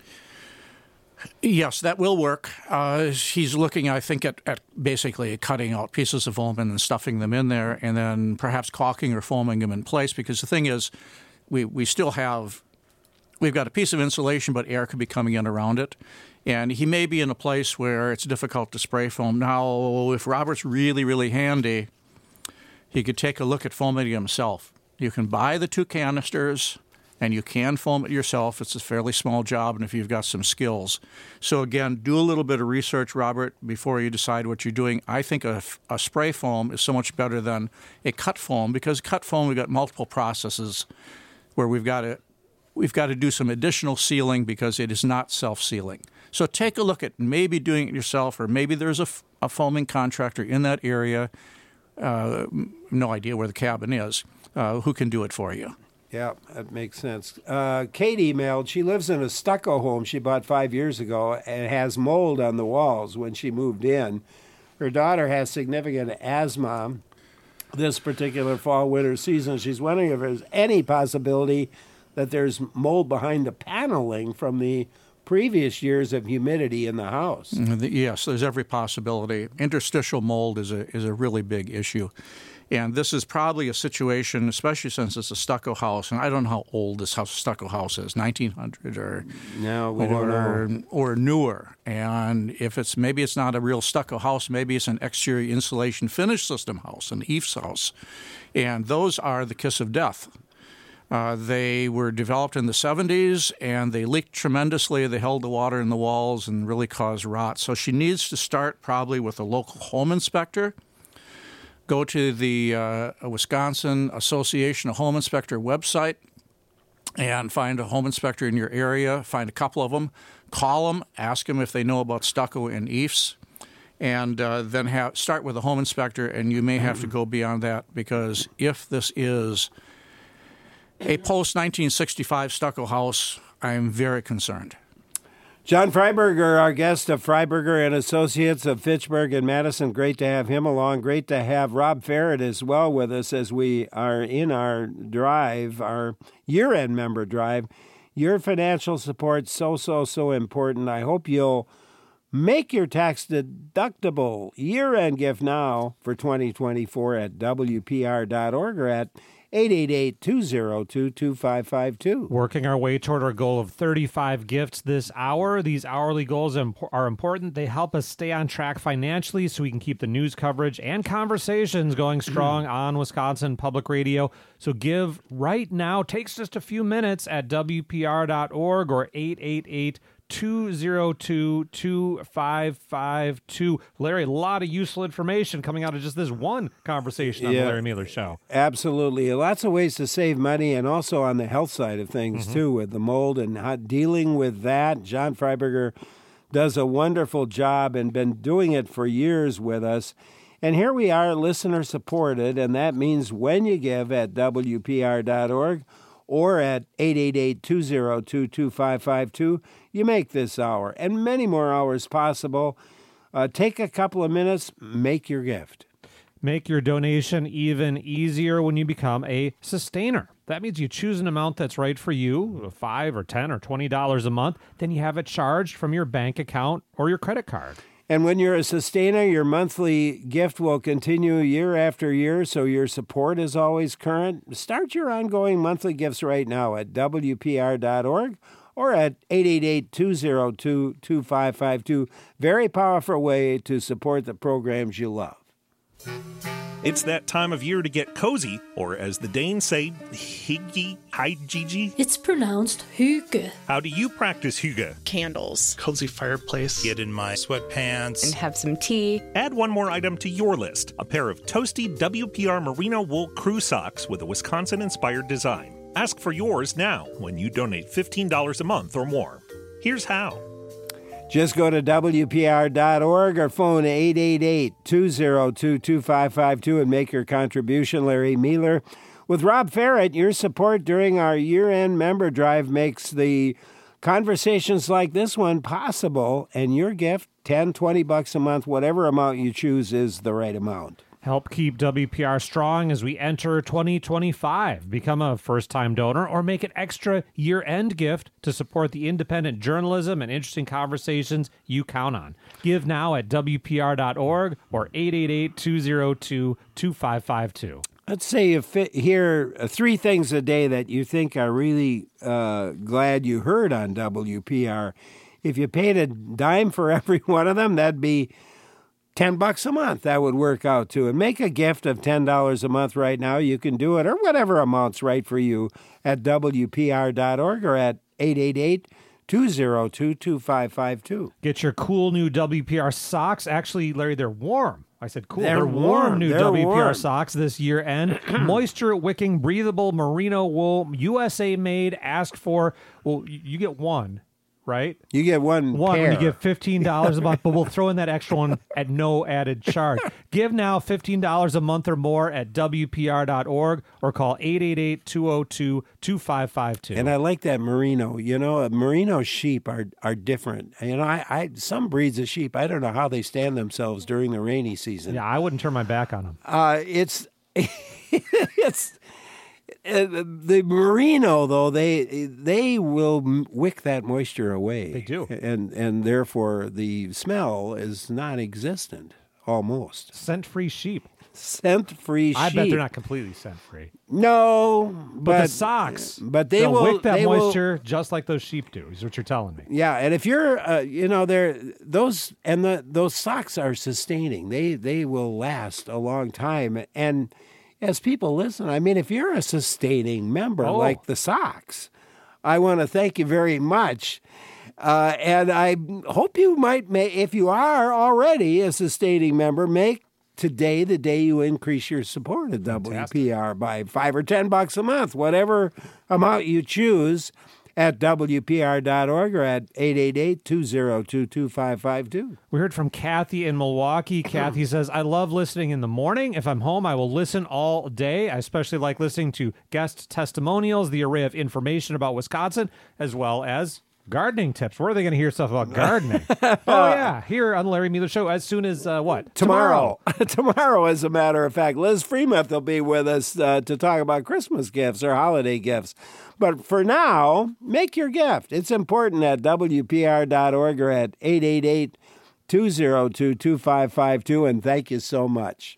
Yes, that will work. Uh, he's looking, I think, at, at basically cutting out pieces of foam and then stuffing them in there and then perhaps caulking or foaming them in place because the thing is we, we still have, we've got a piece of insulation, but air could be coming in around it. And he may be in a place where it's difficult to spray foam. Now, if Robert's really, really handy, he could take a look at foaming it himself. You can buy the two canisters, and you can foam it yourself. It's a fairly small job, and if you've got some skills. So, again, do a little bit of research, Robert, before you decide what you're doing. I think a, a spray foam is so much better than a cut foam because cut foam, we've got multiple processes where we've got to we've got to do some additional sealing because it is not self-sealing. So take a look at maybe doing it yourself, or maybe there's a, a foaming contractor in that area, uh, no idea where the cabin is, uh, who can do it for you. Yeah, that makes sense. Uh, Kate emailed, she lives in a stucco home she bought five years ago and has mold on the walls when she moved in. Her daughter has significant asthma this particular fall, winter season. She's wondering if there's any possibility that there's mold behind the paneling from the previous years of humidity in the house. Yes, there's every possibility. Interstitial mold is a is a really big issue. And this is probably a situation, especially since it's a stucco house, and I don't know how old this house, stucco house is, nineteen hundred or no, we or, don't know. or newer. And if it's maybe it's not a real stucco house, maybe it's an exterior insulation finish system house, an eaves house, and those are the kiss of death. Uh, they were developed in the seventies, and they leaked tremendously. They held the water in the walls and really caused rot. So she needs to start probably with a local home inspector. Go to the uh, Wisconsin Association of Home Inspector website and find a home inspector in your area. Find a couple of them. Call them. Ask them if they know about stucco and eaves. And uh, then have, start with a home inspector, and you may have to go beyond that, because if this is a post nineteen sixty-five stucco house, I'm very concerned. John Freiberger, our guest of Freiberger and Associates of Fitchburg and Madison. Great to have him along. Great to have Rob Farrett as well with us as we are in our drive, our year-end member drive. Your financial support so, so, so important. I hope you'll make your tax-deductible year-end gift now for twenty twenty-four at W P R dot org or at eight eight eight, two zero two, two five five two. Working our way toward our goal of thirty-five gifts this hour. These hourly goals are important. They help us stay on track financially so we can keep the news coverage and conversations going strong on Wisconsin Public Radio. So give right now. Takes just a few minutes at W P R dot org or eight eight eight, two zero two, two five five two. Larry, a lot of useful information coming out of just this one conversation on yeah, the Larry Mueller Show. Absolutely. Lots of ways to save money, and also on the health side of things, mm-hmm. too, with the mold and how dealing with that. John Freiberger does a wonderful job and been doing it for years with us. And here we are, listener-supported, and that means when you give at W P R dot org or at eight eight eight, two zero two, two five five two, you make this hour and many more hours possible. Uh, take a couple of minutes, make your gift. Make your donation even easier when you become a sustainer. That means you choose an amount that's right for you, five or ten or twenty dollars a month. Then you have it charged from your bank account or your credit card. And when you're a sustainer, your monthly gift will continue year after year, so your support is always current. Start your ongoing monthly gifts right now at W P R dot org or at eight eight eight, two zero two, two five five two. Very powerful way to support the programs you love. It's that time of year to get cozy, or as the Danes say, hygge, hygge. It's pronounced hygge. How do you practice hygge? Candles. Cozy fireplace. Get in my sweatpants. And have some tea. Add one more item to your list, a pair of toasty W P R merino wool crew socks with a Wisconsin-inspired design. Ask for yours now when you donate fifteen dollars a month or more. Here's how. Just go to W P R dot org or phone eight eight eight, two zero two, two five five two and make your contribution. Larry Mueller. With Rob Farrett, your support during our year-end member drive makes the conversations like this one possible, and your gift, ten, twenty bucks a month, whatever amount you choose is the right amount. Help keep W P R strong as we enter twenty twenty-five. Become a first-time donor or make an extra year-end gift to support the independent journalism and interesting conversations you count on. Give now at W P R dot org or eight eight eight, two zero two, two five five two. Let's say you fit here uh, three things a day that you think are really uh, glad you heard on W P R. If you paid a dime for every one of them, that'd be ten bucks a month. That would work out too. And make a gift of ten dollars a month right now. You can do it, or whatever amount's right for you, at W P R dot org or at eight eight eight, two zero two, two five five two. Get your cool new W P R socks. Actually, Larry, they're warm. I said cool. They're, they're warm, warm. new They're W P R warm. socks this year end. Moisture-wicking, breathable merino wool, U S A made, asked for. Well, you get one right? You get one One pair. when you give fifteen dollars a month, but we'll throw in that extra one at no added charge. Give now fifteen dollars a month or more at W P R dot org or call eight eight eight, two oh two, two five five two. And I like that merino. You know, merino sheep are, are different. You know, I, I some breeds of sheep, I don't know how they stand themselves during the rainy season. Yeah, I wouldn't turn my back on them. Uh, it's it's uh, the merino though. They they will wick that moisture away. They do, and and therefore the smell is non-existent almost. Scent-free sheep. Scent-free sheep. I bet they're not completely scent-free. No, but, but the socks. But they they'll will wick that they moisture will, just like those sheep do. Is what you're telling me. Yeah, and if you're, uh, you know, they're those and the those socks are sustaining. They they will last a long time. And as people listen, I mean, if you're a sustaining member Oh. like the socks, I want to thank you very much. Uh, and I hope you might make, if you are already a sustaining member, make today the day you increase your support of W P R by five or ten bucks a month, whatever amount you choose at W P R dot org or at eight eight eight, two oh two, two five five two. We heard from Kathy in Milwaukee. Kathy says, I love listening in the morning. If I'm home, I will listen all day. I especially like listening to guest testimonials, the array of information about Wisconsin, as well as gardening tips. Where are they going to hear stuff about gardening? Oh, yeah. Here on the Larry Miller Show as soon as, uh, what? Tomorrow. Tomorrow, as a matter of fact. Liz Freemuth will be with us uh, to talk about Christmas gifts or holiday gifts. But for now, make your gift. It's important at W P R dot org or at eight eight eight, two oh two, two five five two. And thank you so much.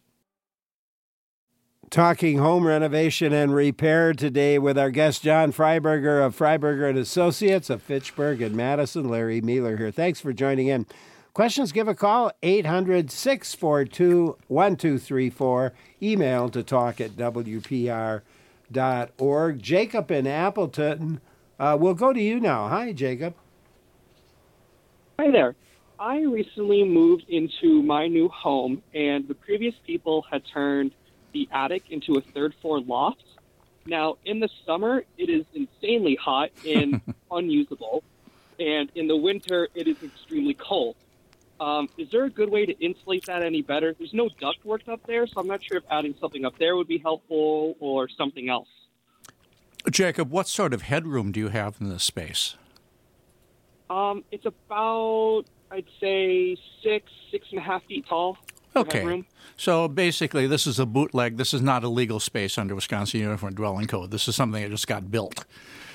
Talking home renovation and repair today with our guest John Freiberger of Freiberger and Associates of Fitchburg and Madison. Larry Miller here. Thanks for joining in. Questions, give a call, eight hundred, six four two, one two three four. Email to talk at W P R dot org. Jacob in Appleton, uh, we'll go to you now. Hi, Jacob. Hi there. I recently moved into my new home, and the previous people had turned the attic into a third floor loft. Now, in the summer, it is insanely hot and unusable, and in the winter, it is extremely cold. Um, is there a good way to insulate that any better? There's no ductwork up there, so I'm not sure if adding something up there would be helpful or something else. Jacob, what sort of headroom do you have in this space? Um, it's about, I'd say, six, six and a half feet tall. Okay. Headroom. So basically, this is a bootleg. This is not a legal space under Wisconsin Uniform Dwelling Code. This is something that just got built.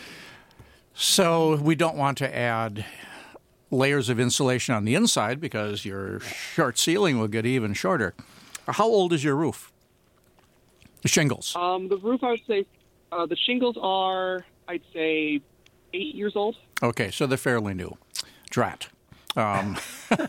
So we don't want to add layers of insulation on the inside because your short ceiling will get even shorter. How old is your roof? The shingles. Um, the roof, I would say, uh, the shingles are, I'd say, eight years old. Okay, so they're fairly new. Drat. Um,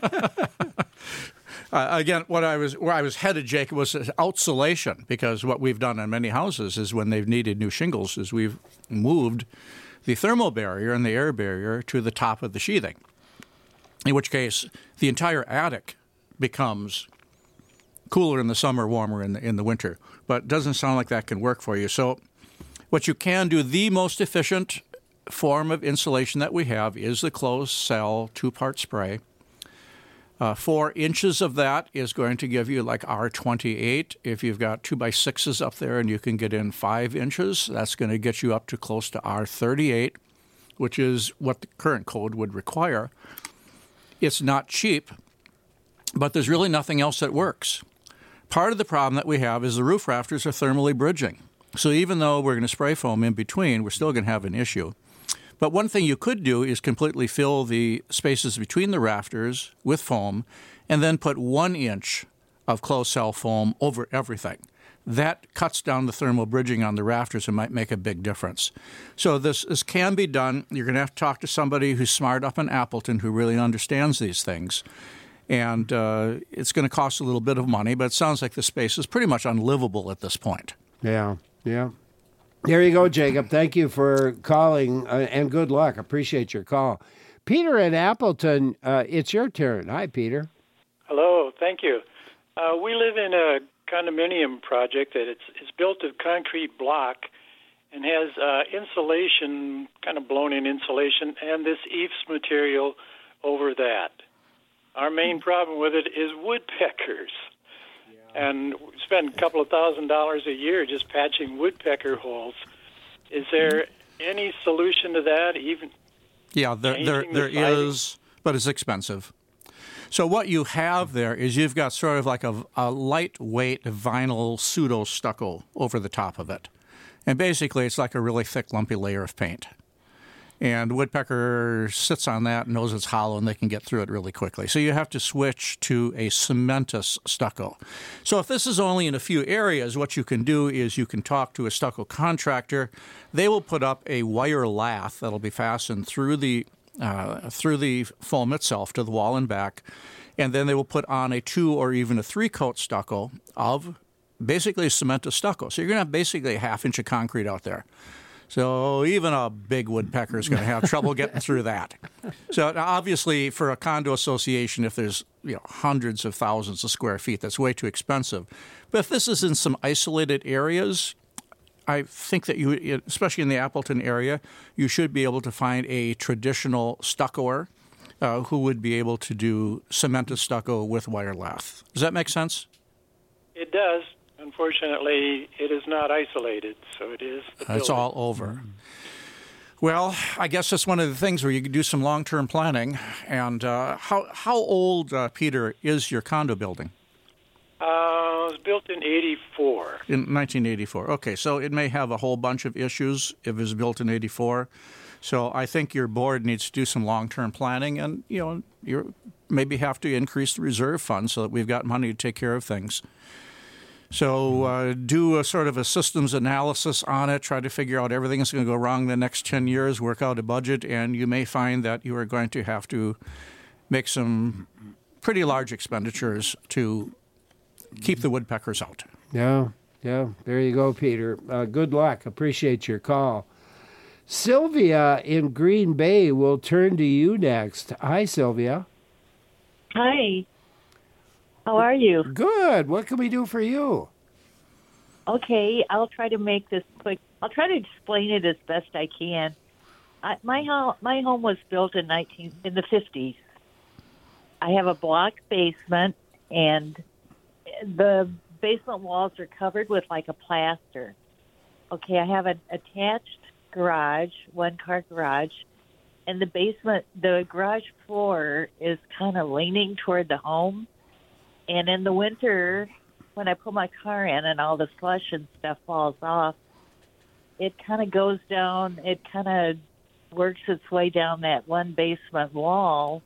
uh, again, what I was where I was headed, Jake, was outsolation, because what we've done in many houses is when they've needed new shingles is we've moved the thermal barrier and the air barrier to the top of the sheathing, in which case the entire attic becomes cooler in the summer, warmer in the, in the winter. But it doesn't sound like that can work for you. So what you can do, the most efficient form of insulation that we have is the closed cell two-part spray. Uh, four inches of that is going to give you like R twenty-eight. If you've got two by sixes up there and you can get in five inches, that's going to get you up to close to R thirty-eight, which is what the current code would require. It's not cheap, but there's really nothing else that works. Part of the problem that we have is the roof rafters are thermally bridging. So even though we're going to spray foam in between, we're still going to have an issue. But one thing you could do is completely fill the spaces between the rafters with foam and then put one inch of closed cell foam over everything. That cuts down the thermal bridging on the rafters and might make a big difference. So this, this can be done. You're going to have to talk to somebody who's smart up in Appleton who really understands these things. And uh, it's going to cost a little bit of money, but it sounds like the space is pretty much unlivable at this point. Yeah, yeah. There you go, Jacob. Thank you for calling, uh, and good luck. Appreciate your call. Peter in Appleton, uh, it's your turn. Hi, Peter. Hello, thank you. Uh, we live in a condominium project that it's it's built of concrete block, and has uh, insulation, kind of blown-in insulation, and this E I F S material over that. Our main problem with it is woodpeckers. And we spend a couple of thousand dollars a year just patching woodpecker holes. Is there any solution to that? Even yeah, there there, there is, but it's expensive. So what you have there is you've got sort of like a, a lightweight vinyl pseudo stucco over the top of it, and basically it's like a really thick, lumpy layer of paint. And woodpecker sits on that and knows it's hollow, and they can get through it really quickly. So you have to switch to a cementous stucco. So if this is only in a few areas, what you can do is you can talk to a stucco contractor. They will put up a wire lath that'll be fastened through the uh, through the foam itself to the wall and back, and then they will put on a two or even a three coat stucco of basically a cementous stucco. So you're going to have basically a half inch of concrete out there. So even a big woodpecker is going to have trouble getting through that. So obviously, for a condo association, if there's you know hundreds of thousands of square feet, that's way too expensive. But if this is in some isolated areas, I think that you, especially in the Appleton area, you should be able to find a traditional stuccoer uh, who would be able to do cemented stucco with wire lath. Does that make sense? It does. Unfortunately, it is not isolated, so it is the It's all over. Well, I guess that's one of the things where you can do some long-term planning. And uh, how how old, uh, Peter, is your condo building? Uh, it was built in eighty-four. In nineteen eighty-four. Okay, so it may have a whole bunch of issues if it was built in eighty-four. So I think your board needs to do some long-term planning, and you know, you maybe have to increase the reserve fund so that we've got money to take care of things. So uh, do a sort of a systems analysis on it, try to figure out everything that's going to go wrong the next ten years, work out a budget, and you may find that you are going to have to make some pretty large expenditures to keep the woodpeckers out. Yeah, yeah. There you go, Peter. Uh, good luck. Appreciate your call. Sylvia in Green Bay will turn to you next. Hi, Sylvia. Hi. How are you? Good. What can we do for you? Okay, I'll try to make this quick. I'll try to explain it as best I can. I, my home, my home was built in nineteen in the fifties. I have a block basement, and the basement walls are covered with like a plaster. Okay, I have an attached garage, one-car garage, and the basement, the garage floor is kind of leaning toward the home. And in the winter, when I put my car in and all the slush and stuff falls off, it kind of goes down, it kind of works its way down that one basement wall.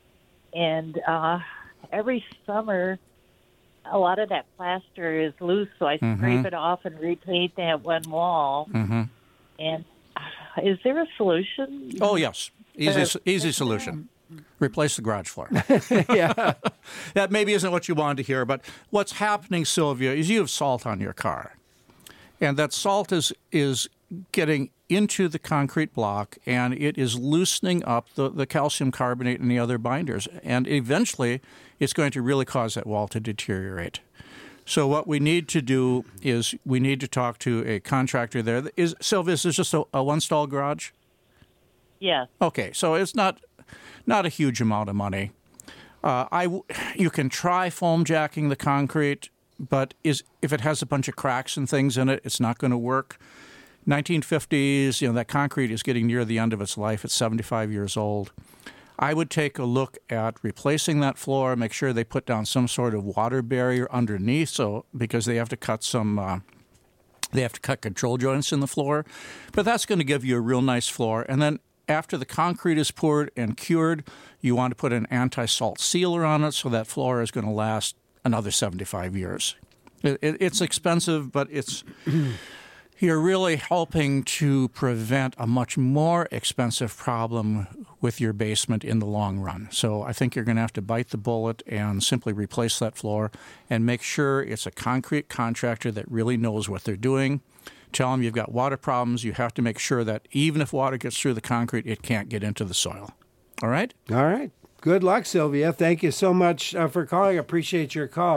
And uh, every summer, a lot of that plaster is loose, so I Mm-hmm. scrape it off and repaint that one wall. Mm-hmm. And uh, is there a solution? Oh, yes. Easy, Uh, easy solution. Replace the garage floor. Yeah. That maybe isn't what you wanted to hear, but what's happening, Sylvia, is you have salt on your car. And that salt is is getting into the concrete block, and it is loosening up the, the calcium carbonate and the other binders. And eventually, it's going to really cause that wall to deteriorate. So what we need to do is we need to talk to a contractor there. Is Sylvia, is this just a, a one-stall garage? Yeah. Okay, so it's not not a huge amount of money. Uh, I w- you can try foam jacking the concrete, but is if it has a bunch of cracks and things in it, it's not going to work. nineteen fifties, you know, that concrete is getting near the end of its life. It's seventy-five years old. I would take a look at replacing that floor, make sure they put down some sort of water barrier underneath, so because they have to cut some, uh, they have to cut control joints in the floor. But that's going to give you a real nice floor. And then after the concrete is poured and cured, you want to put an anti-salt sealer on it so that floor is going to last another seventy-five years. It, it, it's expensive, but it's you're really helping to prevent a much more expensive problem with your basement in the long run. So I think you're going to have to bite the bullet and simply replace that floor and make sure it's a concrete contractor that really knows what they're doing. Tell them you've got water problems. You have to make sure that even if water gets through the concrete, it can't get into the soil. All right? All right. Good luck, Sylvia. Thank you so much uh, for calling. Appreciate your call.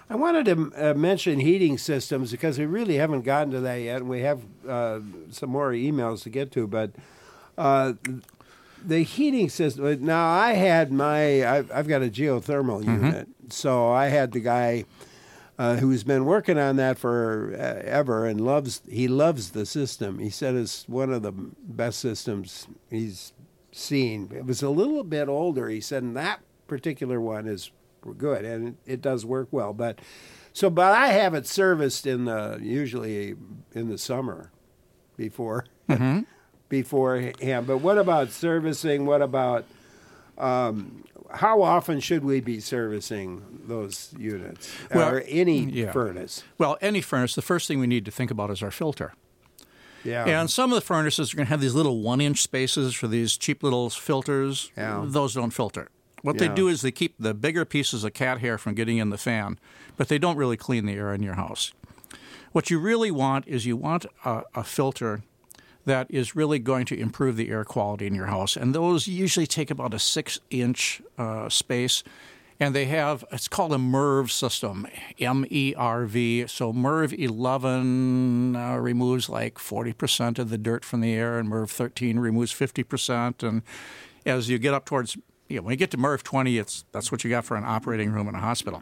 I wanted to uh, mention heating systems because we really haven't gotten to that yet, and we have uh, some more emails to get to. But uh, the heating system. Now, I had my. I've, I've got a geothermal Mm-hmm. unit, so I had the guy uh, who's been working on that for uh, ever and loves. He loves the system. He said it's one of the best systems he's seen. It was a little bit older. He said, and that particular one is good, and it, it does work well. But so, but I have it serviced in the usually in the summer before Mm-hmm. beforehand. But what about servicing? What about um, how often should we be servicing those units or any yeah. furnace? Well, any furnace. The first thing we need to think about is our filter. Yeah. And some of the furnaces are going to have these little one-inch spaces for these cheap little filters. Yeah. Those don't filter. What Yeah. they do is they keep the bigger pieces of cat hair from getting in the fan, but they don't really clean the air in your house. What you really want is you want a, a filter that is really going to improve the air quality in your house. And those usually take about a six-inch uh, space. And they have, it's called a MERV system, M E R V. So MERV eleven uh, removes like forty percent of the dirt from the air, and MERV thirteen removes fifty percent. And as you get up towards, you know, when you get to MERV twenty, it's that's what you got for an operating room in a hospital.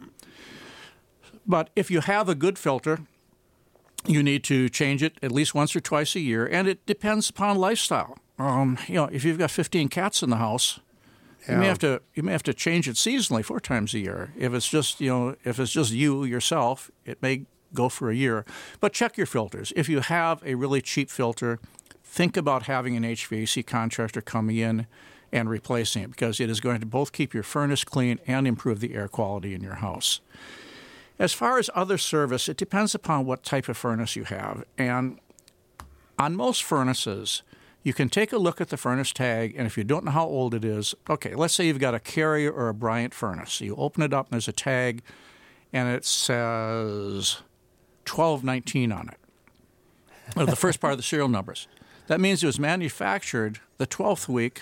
But if you have a good filter, you need to change it at least once or twice a year, and it depends upon lifestyle. Um, you know, if you've got fifteen cats in the house, you may Yeah. have to you may have to change it seasonally four times a year. If it's just you know if it's just you yourself, it may go for a year. But check your filters. If you have a really cheap filter, think about having an H V A C contractor coming in and replacing it, because it is going to both keep your furnace clean and improve the air quality in your house. As far as other service, it depends upon what type of furnace you have. And on most furnaces, you can take a look at the furnace tag, and if you don't know how old it is, okay, let's say you've got a Carrier or a Bryant furnace. You open it up, and there's a tag, and it says twelve nineteen on it, or the first part of the serial numbers. That means it was manufactured the twelfth week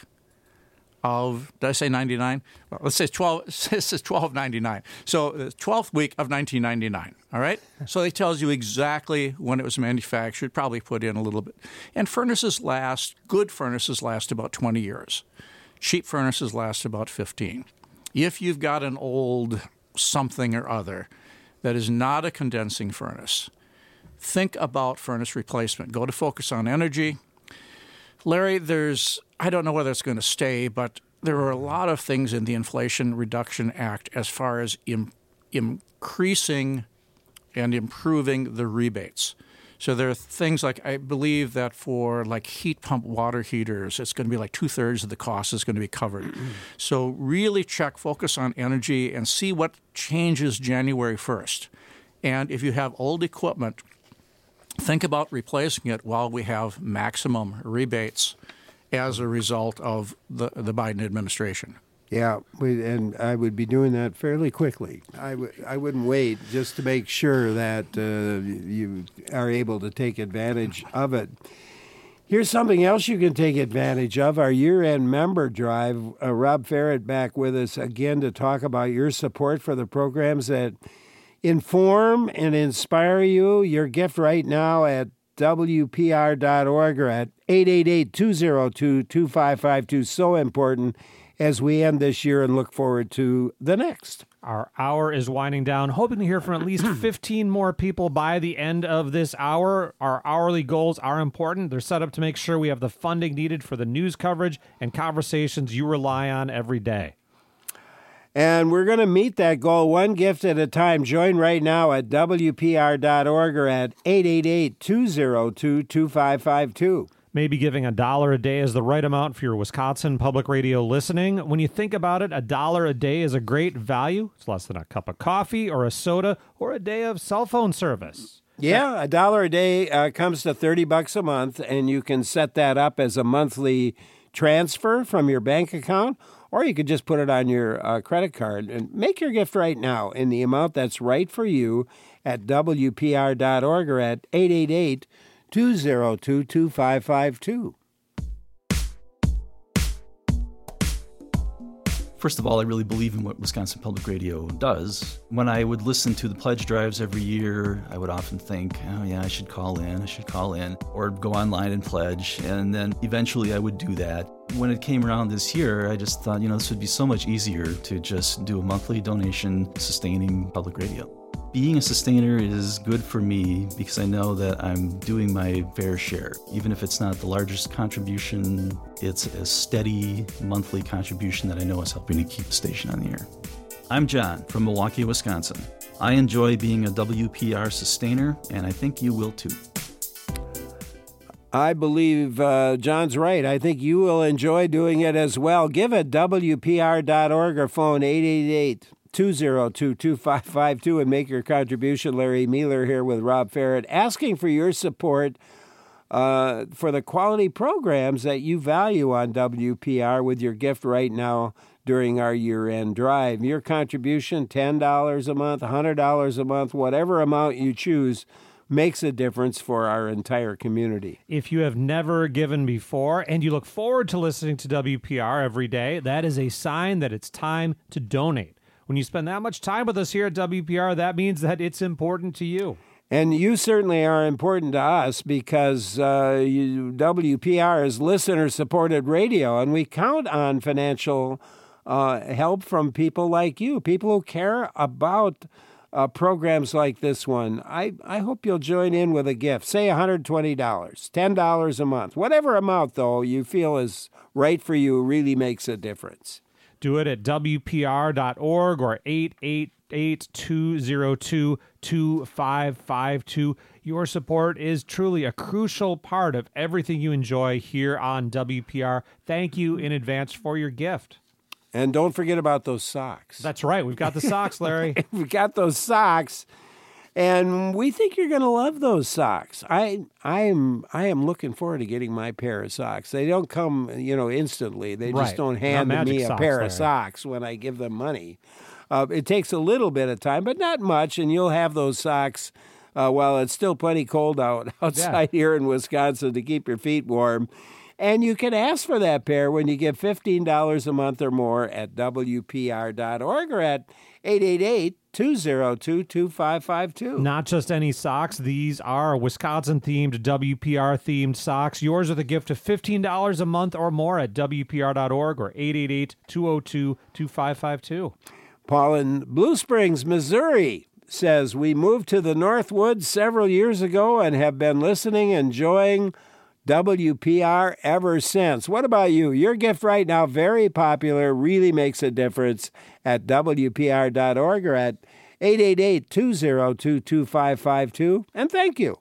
of, did I say ninety-nine? Well, let's say twelve, this is twelve ninety-nine. So the twelfth week of nineteen ninety-nine, all right? So it tells you exactly when it was manufactured, probably put in a little bit. And furnaces last, good furnaces last about twenty years. Cheap furnaces last about fifteen. If you've got an old something or other that is not a condensing furnace, think about furnace replacement. Go to Focus on Energy. Larry, there's, I don't know whether it's going to stay, but there are a lot of things in the Inflation Reduction Act as far as im- increasing and improving the rebates. So there are things like, I believe that for like heat pump water heaters, it's going to be like two-thirds of the cost is going to be covered. So really check Focus on Energy and see what changes January first. And if you have old equipment, think about replacing it while we have maximum rebates as a result of the, the Biden administration. Yeah, we, and I would be doing that fairly quickly. I w- I wouldn't wait, just to make sure that uh, you are able to take advantage of it. Here's something else you can take advantage of, our year-end member drive. Uh, Rob Ferret back with us again to talk about your support for the programs that inform and inspire you. Your gift right now at W P R dot org or at eight eight eight, two oh two, two five five two. So important as we end this year and look forward to the next. Our hour is winding down, hoping to hear from at least fifteen more people by the end of this hour. Our hourly goals are important. They're set up to make sure we have the funding needed for the news coverage and conversations you rely on every day. And we're going to meet that goal one gift at a time. Join right now at W P R dot org or at eight eight eight, two oh two, two five five two. Maybe giving a dollar a day is the right amount for your Wisconsin public radio listening. When you think about it, a dollar a day is a great value. It's less than a cup of coffee or a soda or a day of cell phone service. Yeah, a dollar a day uh, comes to thirty bucks a month, and you can set that up as a monthly transfer from your bank account, or you could just put it on your uh, credit card and make your gift right now in the amount that's right for you at W P R dot org or at eight eight eight, two oh two, two five five two. First of all, I really believe in what Wisconsin Public Radio does. When I would listen to the pledge drives every year, I would often think, oh yeah, I should call in, I should call in, or go online and pledge, and then eventually I would do that. When it came around this year, I just thought, you know, this would be so much easier to just do a monthly donation sustaining public radio. Being a sustainer is good for me because I know that I'm doing my fair share. Even if it's not the largest contribution, it's a steady monthly contribution that I know is helping to keep the station on the air. I'm John from Milwaukee, Wisconsin. I enjoy being a W P R sustainer, and I think you will too. I believe uh, John's right. I think you will enjoy doing it as well. Give it W P R dot org or phone eight eight eight, two oh two, two five five two and make your contribution. Larry Mealer here with Rob Ferret, asking for your support uh, for the quality programs that you value on W P R with your gift right now during our year-end drive. Your contribution, ten dollars a month, one hundred dollars a month, whatever amount you choose, makes a difference for our entire community. If you have never given before and you look forward to listening to W P R every day, that is a sign that it's time to donate. When you spend that much time with us here at W P R, that means that it's important to you. And you certainly are important to us because uh, you, W P R is listener-supported radio, and we count on financial uh, help from people like you, people who care about Uh, programs like this one. I, I hope you'll join in with a gift. Say one hundred twenty dollars, ten dollars a month. Whatever amount, though, you feel is right for you really makes a difference. Do it at W P R dot org or eight eight eight, two oh two, two five five two. Your support is truly a crucial part of everything you enjoy here on W P R. Thank you in advance for your gift. And don't forget about those socks. That's right. We've got the socks, Larry. We've got those socks, and we think you're going to love those socks. I I am I am looking forward to getting my pair of socks. They don't come, you know, instantly. They right. just don't hand me a socks, pair Larry. of socks when I give them money. Uh, it takes a little bit of time, but not much, and you'll have those socks uh, while it's still plenty cold out outside yeah. here in Wisconsin to keep your feet warm. And you can ask for that pair when you give fifteen dollars a month or more at W P R dot org or at eight eight eight, two oh two, two five five two. Not just any socks. These are Wisconsin-themed, W P R-themed socks. Yours with a gift of fifteen dollars a month or more at W P R dot org or eight eight eight, two oh two, two five five two. Paul in Blue Springs, Missouri says, we moved to the Northwoods several years ago and have been listening, enjoying W P R ever since. What about you? Your gift right now, very popular, really makes a difference at W P R dot org or at eight eight eight, two oh two, two five five two. And thank you.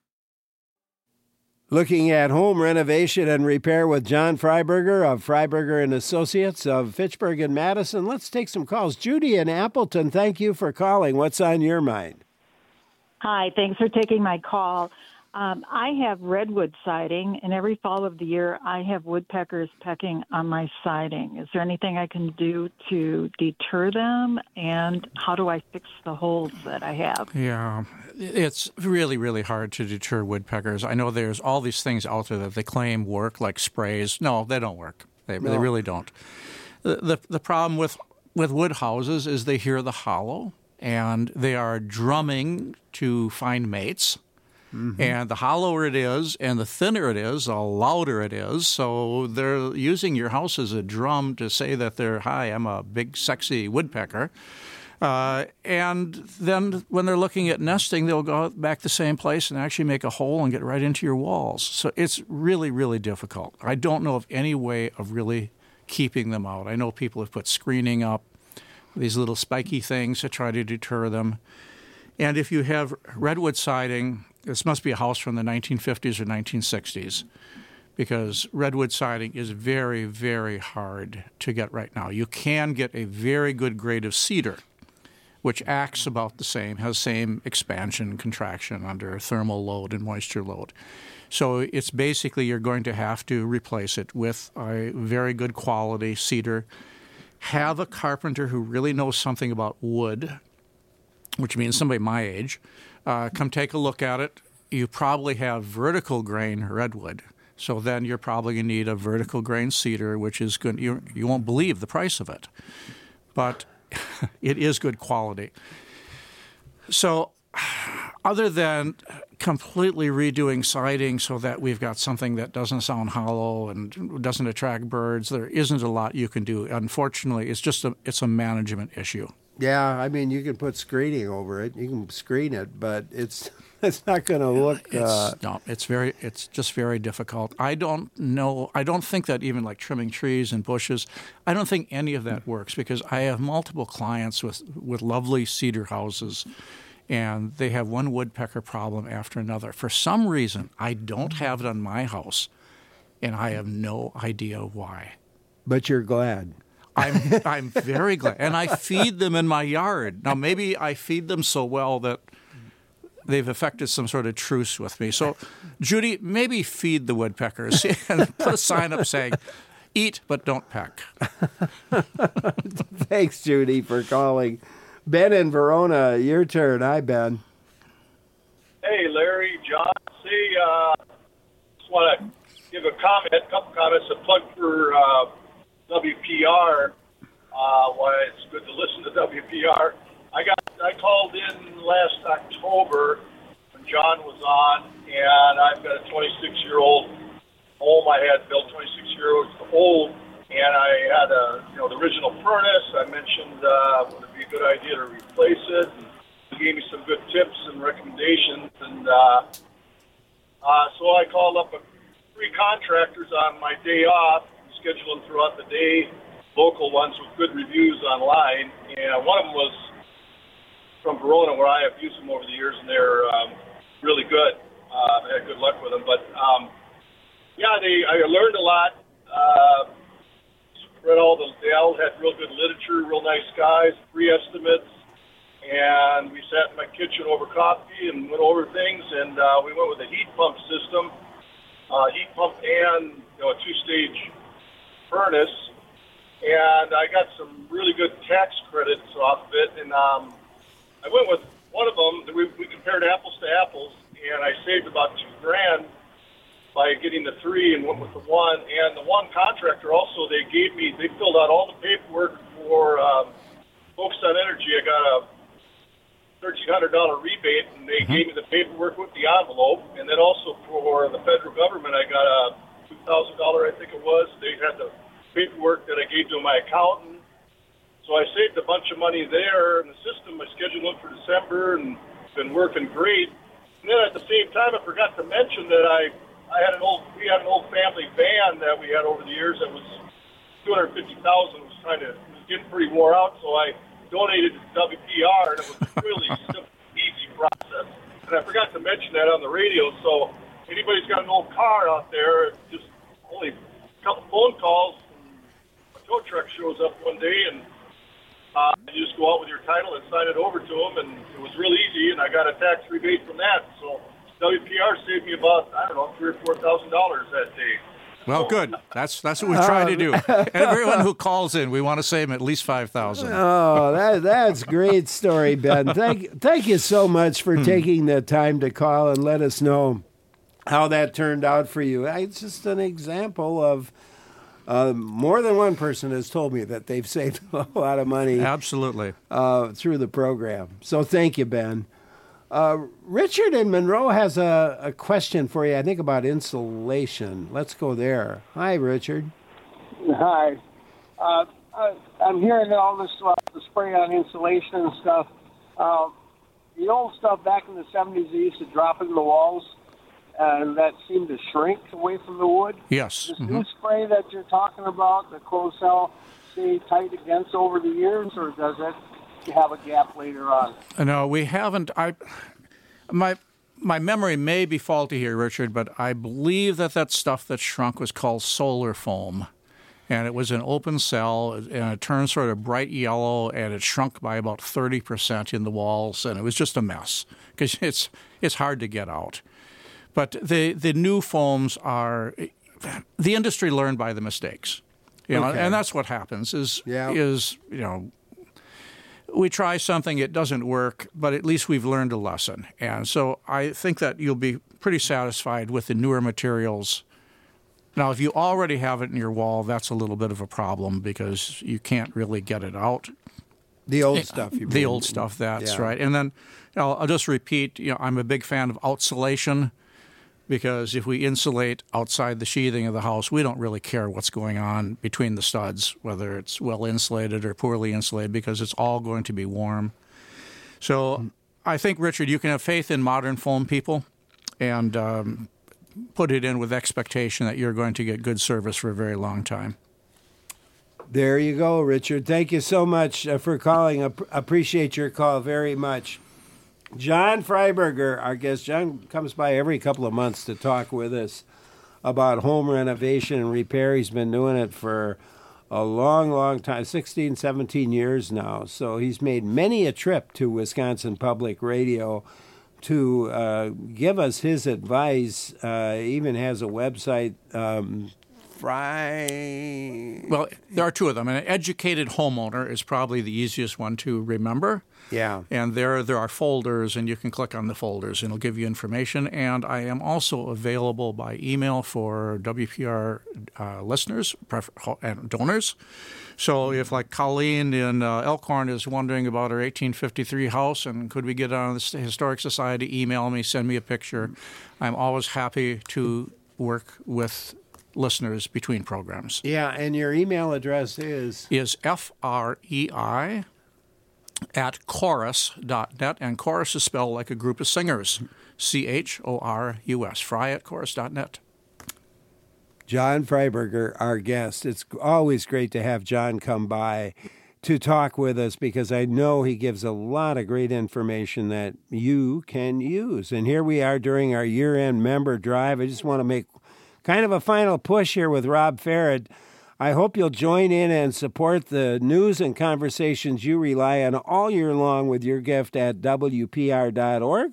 Looking at home renovation and repair with John Freiberger of Freiberger and Associates of Fitchburg and Madison. Let's take some calls. Judy in Appleton, thank you for calling. What's on your mind? Hi, thanks for taking my call. Um, I have redwood siding, and every fall of the year I have woodpeckers pecking on my siding. Is there anything I can do to deter them, and how do I fix the holes that I have? Yeah, it's really, really hard to deter woodpeckers. I know there's all these things out there that they claim work, like sprays. No, they don't work. They, no. they really don't. The, the the problem with, with wood houses is they hear the hollow, and they are drumming to find mates. Mm-hmm. And the hollower it is and the thinner it is, the louder it is. So they're using your house as a drum to say that they're, hi, I'm a big, sexy woodpecker. Uh, and then when they're looking at nesting, they'll go back the same place and actually make a hole and get right into your walls. So it's really, really difficult. I don't know of any way of really keeping them out. I know people have put screening up, these little spiky things to try to deter them. And if you have redwood siding, this must be a house from the nineteen fifties or nineteen sixties, because redwood siding is very, very hard to get right now. You can get a very good grade of cedar, which acts about the same, has same expansion, contraction under thermal load and moisture load. So it's basically you're going to have to replace it with a very good quality cedar. Have a carpenter who really knows something about wood, which means somebody my age, uh, come take a look at it. You probably have vertical grain redwood. So then you're probably going to need a vertical grain cedar, which is good. You, you won't believe the price of it, but it is good quality. So other than completely redoing siding so that we've got something that doesn't sound hollow and doesn't attract birds, there isn't a lot you can do. Unfortunately, it's just a, it's a management issue. Yeah, I mean, you can put screening over it. You can screen it, but it's it's not going to look. Uh... It's, no, it's very. It's just very difficult. I don't know. I don't think that even like trimming trees and bushes, I don't think any of that works because I have multiple clients with with lovely cedar houses, and they have one woodpecker problem after another. For some reason, I don't have it on my house, and I have no idea why. But you're glad. I'm I'm very glad, and I feed them in my yard. Now, maybe I feed them so well that they've effected some sort of truce with me. So, Judy, maybe feed the woodpeckers and put a sign up saying, "Eat but don't peck." Thanks, Judy, for calling. Ben in Verona, your turn. Hi, Ben. Hey, Larry, John. See, uh, just want to give a comment, a couple comments, a plug for. Uh, W P R, uh, why it's good to listen to W P R. I got I called in last October when John was on, and I've got a twenty-six-year-old home I had built, twenty-six years old, and I had a you know the original furnace. I mentioned uh, would it be a good idea to replace it, and he gave me some good tips and recommendations, and uh, uh, so I called up a, three contractors on my day off. Schedule them throughout the day, local ones with good reviews online. And one of them was from Verona, where I have used them over the years, and they're um, really good. Uh, I had good luck with them. But, um, yeah, they I learned a lot. Uh, read all the, they all had real good literature, real nice guys, free estimates. And we sat in my kitchen over coffee and went over things, and uh, we went with a heat pump system, uh, heat pump and you know a two-stage furnace, and I got some really good tax credits off of it, and um, I went with one of them. We, we compared apples to apples, and I saved about two grand by getting the three and went with the one. And the one contractor also, they gave me, they filled out all the paperwork for um, Focus on Energy. I got a thirteen hundred dollars rebate, and they mm-hmm. gave me the paperwork with the envelope. And then also for the federal government, I got a two thousand dollars, I think it was. They had the paperwork that I gave to my accountant. So I saved a bunch of money there in the system. I scheduled them for December and been working great. And then at the same time, I forgot to mention that I, I had an old, we had an old family van that we had over the years that was two hundred fifty thousand dollars. Was trying to, it was getting pretty wore out. So I donated to W P R, and it was a really simple, easy process. And I forgot to mention that on the radio. So anybody's got an old car out there, just only a couple phone calls, and a tow truck shows up one day, and uh, you just go out with your title and sign it over to them, and it was real easy, and I got a tax rebate from that. So W P R saved me about, I don't know, three or four thousand dollars that day. Well, good. That's that's what we try to do. And everyone who calls in, we want to save them at least five thousand. Oh, that that's great story, Ben. Thank thank you so much for taking the time to call and let us know how that turned out for you. It's just an example of uh, more than one person has told me that they've saved a lot of money. Absolutely. Uh, through the program. So thank you, Ben. Uh, Richard in Monroe has a, a question for you, I think, about insulation. Let's go there. Hi, Richard. Hi. Uh, I, I'm hearing all this about the spray on insulation and stuff. Uh, the old stuff back in the seventies, they used to drop into the walls, and that seemed to shrink away from the wood. Yes. This mm-hmm. new spray that you're talking about, the closed cell, stay tight against over the years, or does it have a gap later on? No, we haven't. I, my my memory may be faulty here, Richard, but I believe that that stuff that shrunk was called solar foam, and it was an open cell, and it turned sort of bright yellow, and it shrunk by about thirty percent in the walls, and it was just a mess because it's it's hard to get out. But the the new foams are, the industry learned by the mistakes, you know, okay. and that's what happens is yeah. is you know. We try something, it doesn't work, but at least we've learned a lesson. And so I think that you'll be pretty satisfied with the newer materials Now, if you already have it in your wall, that's a little bit of a problem because you can't really get it out. The old stuff, you mean. The old stuff, that's Yeah. right. And then you know, I'll just repeat, you know, I'm a big fan of outsulation because if we insulate outside the sheathing of the house, we don't really care what's going on between the studs, whether it's well insulated or poorly insulated, because it's all going to be warm. So I think, Richard, you can have faith in modern foam people and um, put it in with expectation that you're going to get good service for a very long time. There you go, Richard. Thank you so much uh, for calling. Ap- appreciate your call very much. John Freiberger, our guest. John comes by every couple of months to talk with us about home renovation and repair. He's been doing it for a long, long time, sixteen, seventeen years now. So he's made many a trip to Wisconsin Public Radio to uh, give us his advice. Uh, even has a website, um, Fry... Well, there are two of them. An educated homeowner is probably the easiest one to remember. Yeah. And there there are folders, and you can click on the folders, and it'll give you information. And I am also available by email for W P R uh, listeners and donors. So if, like, Colleen in uh, Elkhorn is wondering about her eighteen fifty-three house and could we get on the Historic Society, email me, send me a picture. I'm always happy to work with listeners between programs. Yeah, and your email address is? Is F R E I at chorus dot net, and chorus is spelled like a group of singers, C H O R U S, fry at chorus dot net. John Freiberger, our guest. It's always great to have John come by to talk with us because I know he gives a lot of great information that you can use. And here we are during our year-end member drive. I just want to make kind of a final push here with Rob Farrett. I hope you'll join in and support the news and conversations you rely on all year long with your gift at W P R dot org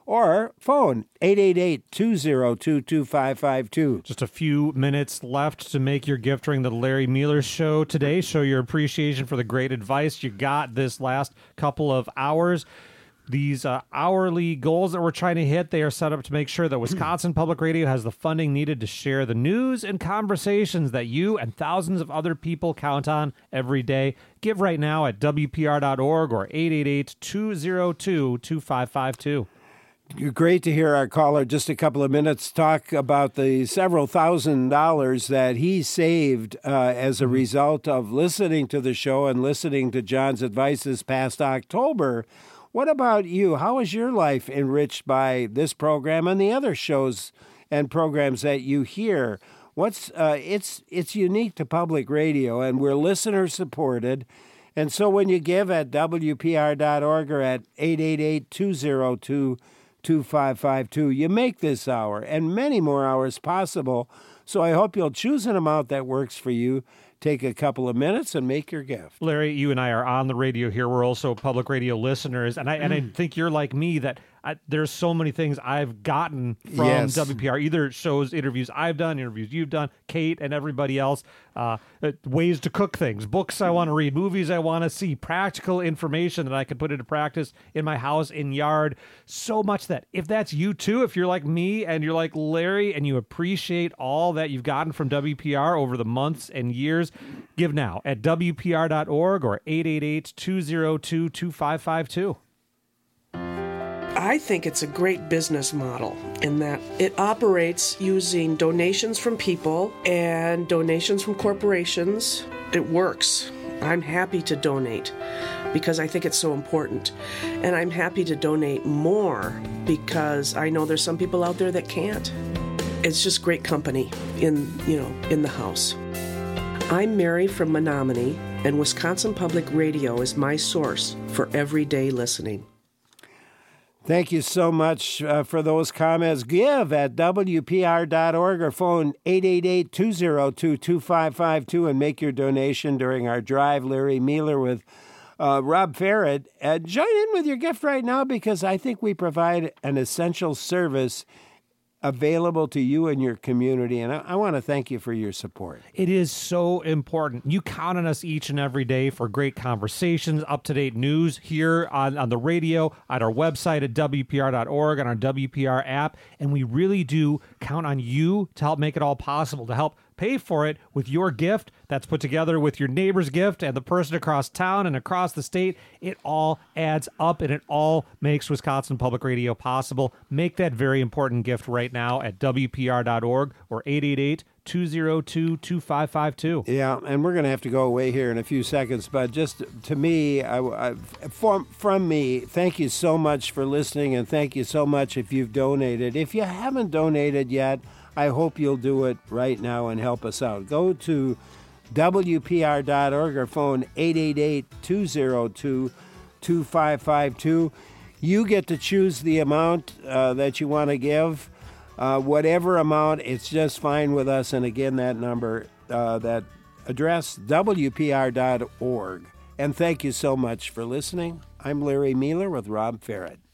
or phone eight eight eight, two zero two, two five five two. Just a few minutes left to make your gift during the Larry Mueller Show today. Show your appreciation for the great advice you got this last couple of hours. These uh, hourly goals that we're trying to hit, they are set up to make sure that Wisconsin Public Radio has the funding needed to share the news and conversations that you and thousands of other people count on every day. Give right now at W P R dot org or eight eight eight, two zero two, two five five two. Great to hear our caller just a couple of minutes talk about the several thousand dollars that he saved uh, as a result of listening to the show and listening to John's advice this past October. What about you? How is your life enriched by this program and the other shows and programs that you hear? What's uh, it's it's unique to public radio, and we're listener supported. And so when you give at W P R dot org or at eight eight eight, two zero two, two five five two, you make this hour and many more hours possible. So I hope you'll choose an amount that works for you. Take a couple of minutes and make your gift. Larry, you and I are on the radio here. We're also public radio listeners, and I and I think you're like me that I, there's so many things I've gotten from Yes. W P R, either shows, interviews I've done, interviews you've done, Kate and everybody else, uh, ways to cook things, books I want to read, movies I want to see, practical information that I can put into practice in my house, in yard. So much that if that's you too, if you're like me and you're like Larry and you appreciate all that you've gotten from W P R over the months and years, give now at W P R dot org or eight eight eight, two zero two, two five five two. I think it's a great business model in that it operates using donations from people and donations from corporations. It works. I'm happy to donate because I think it's so important. And I'm happy to donate more because I know there's some people out there that can't. It's just great company in, you know, in the house. I'm Mary from Menominee, and Wisconsin Public Radio is my source for everyday listening. Thank you so much uh, for those comments. Give at W P R dot org or phone eight eight eight, two zero two, two five five two and make your donation during our drive. Larry Mueller with uh, Rob Farrett. Uh, join in with your gift right now because I think we provide an essential service available to you and your community, and I, I want to thank you for your support. It is so important. You count on us each and every day for great conversations, up-to-date news here on, on the radio, at our website at W P R dot org, on our W P R app, and we really do count on you to help make it all possible, to help pay for it with your gift that's put together with your neighbor's gift and the person across town and across the state. It all adds up, and it all makes Wisconsin Public Radio possible. Make that very important gift right now at W P R dot org or eight eight eight, two oh two, two five five two. Yeah, and we're going to have to go away here in a few seconds, but just to me, I, I, from, from me, thank you so much for listening, and thank you so much if you've donated. If you haven't donated yet, I hope you'll do it right now and help us out. Go to W P R dot org or phone eight eight eight, two oh two, two five five two. You get to choose the amount uh, that you want to give. Uh, whatever amount, it's just fine with us. And again, that number, uh, that address, W P R dot org. And thank you so much for listening. I'm Larry Mealer with Rob Ferret.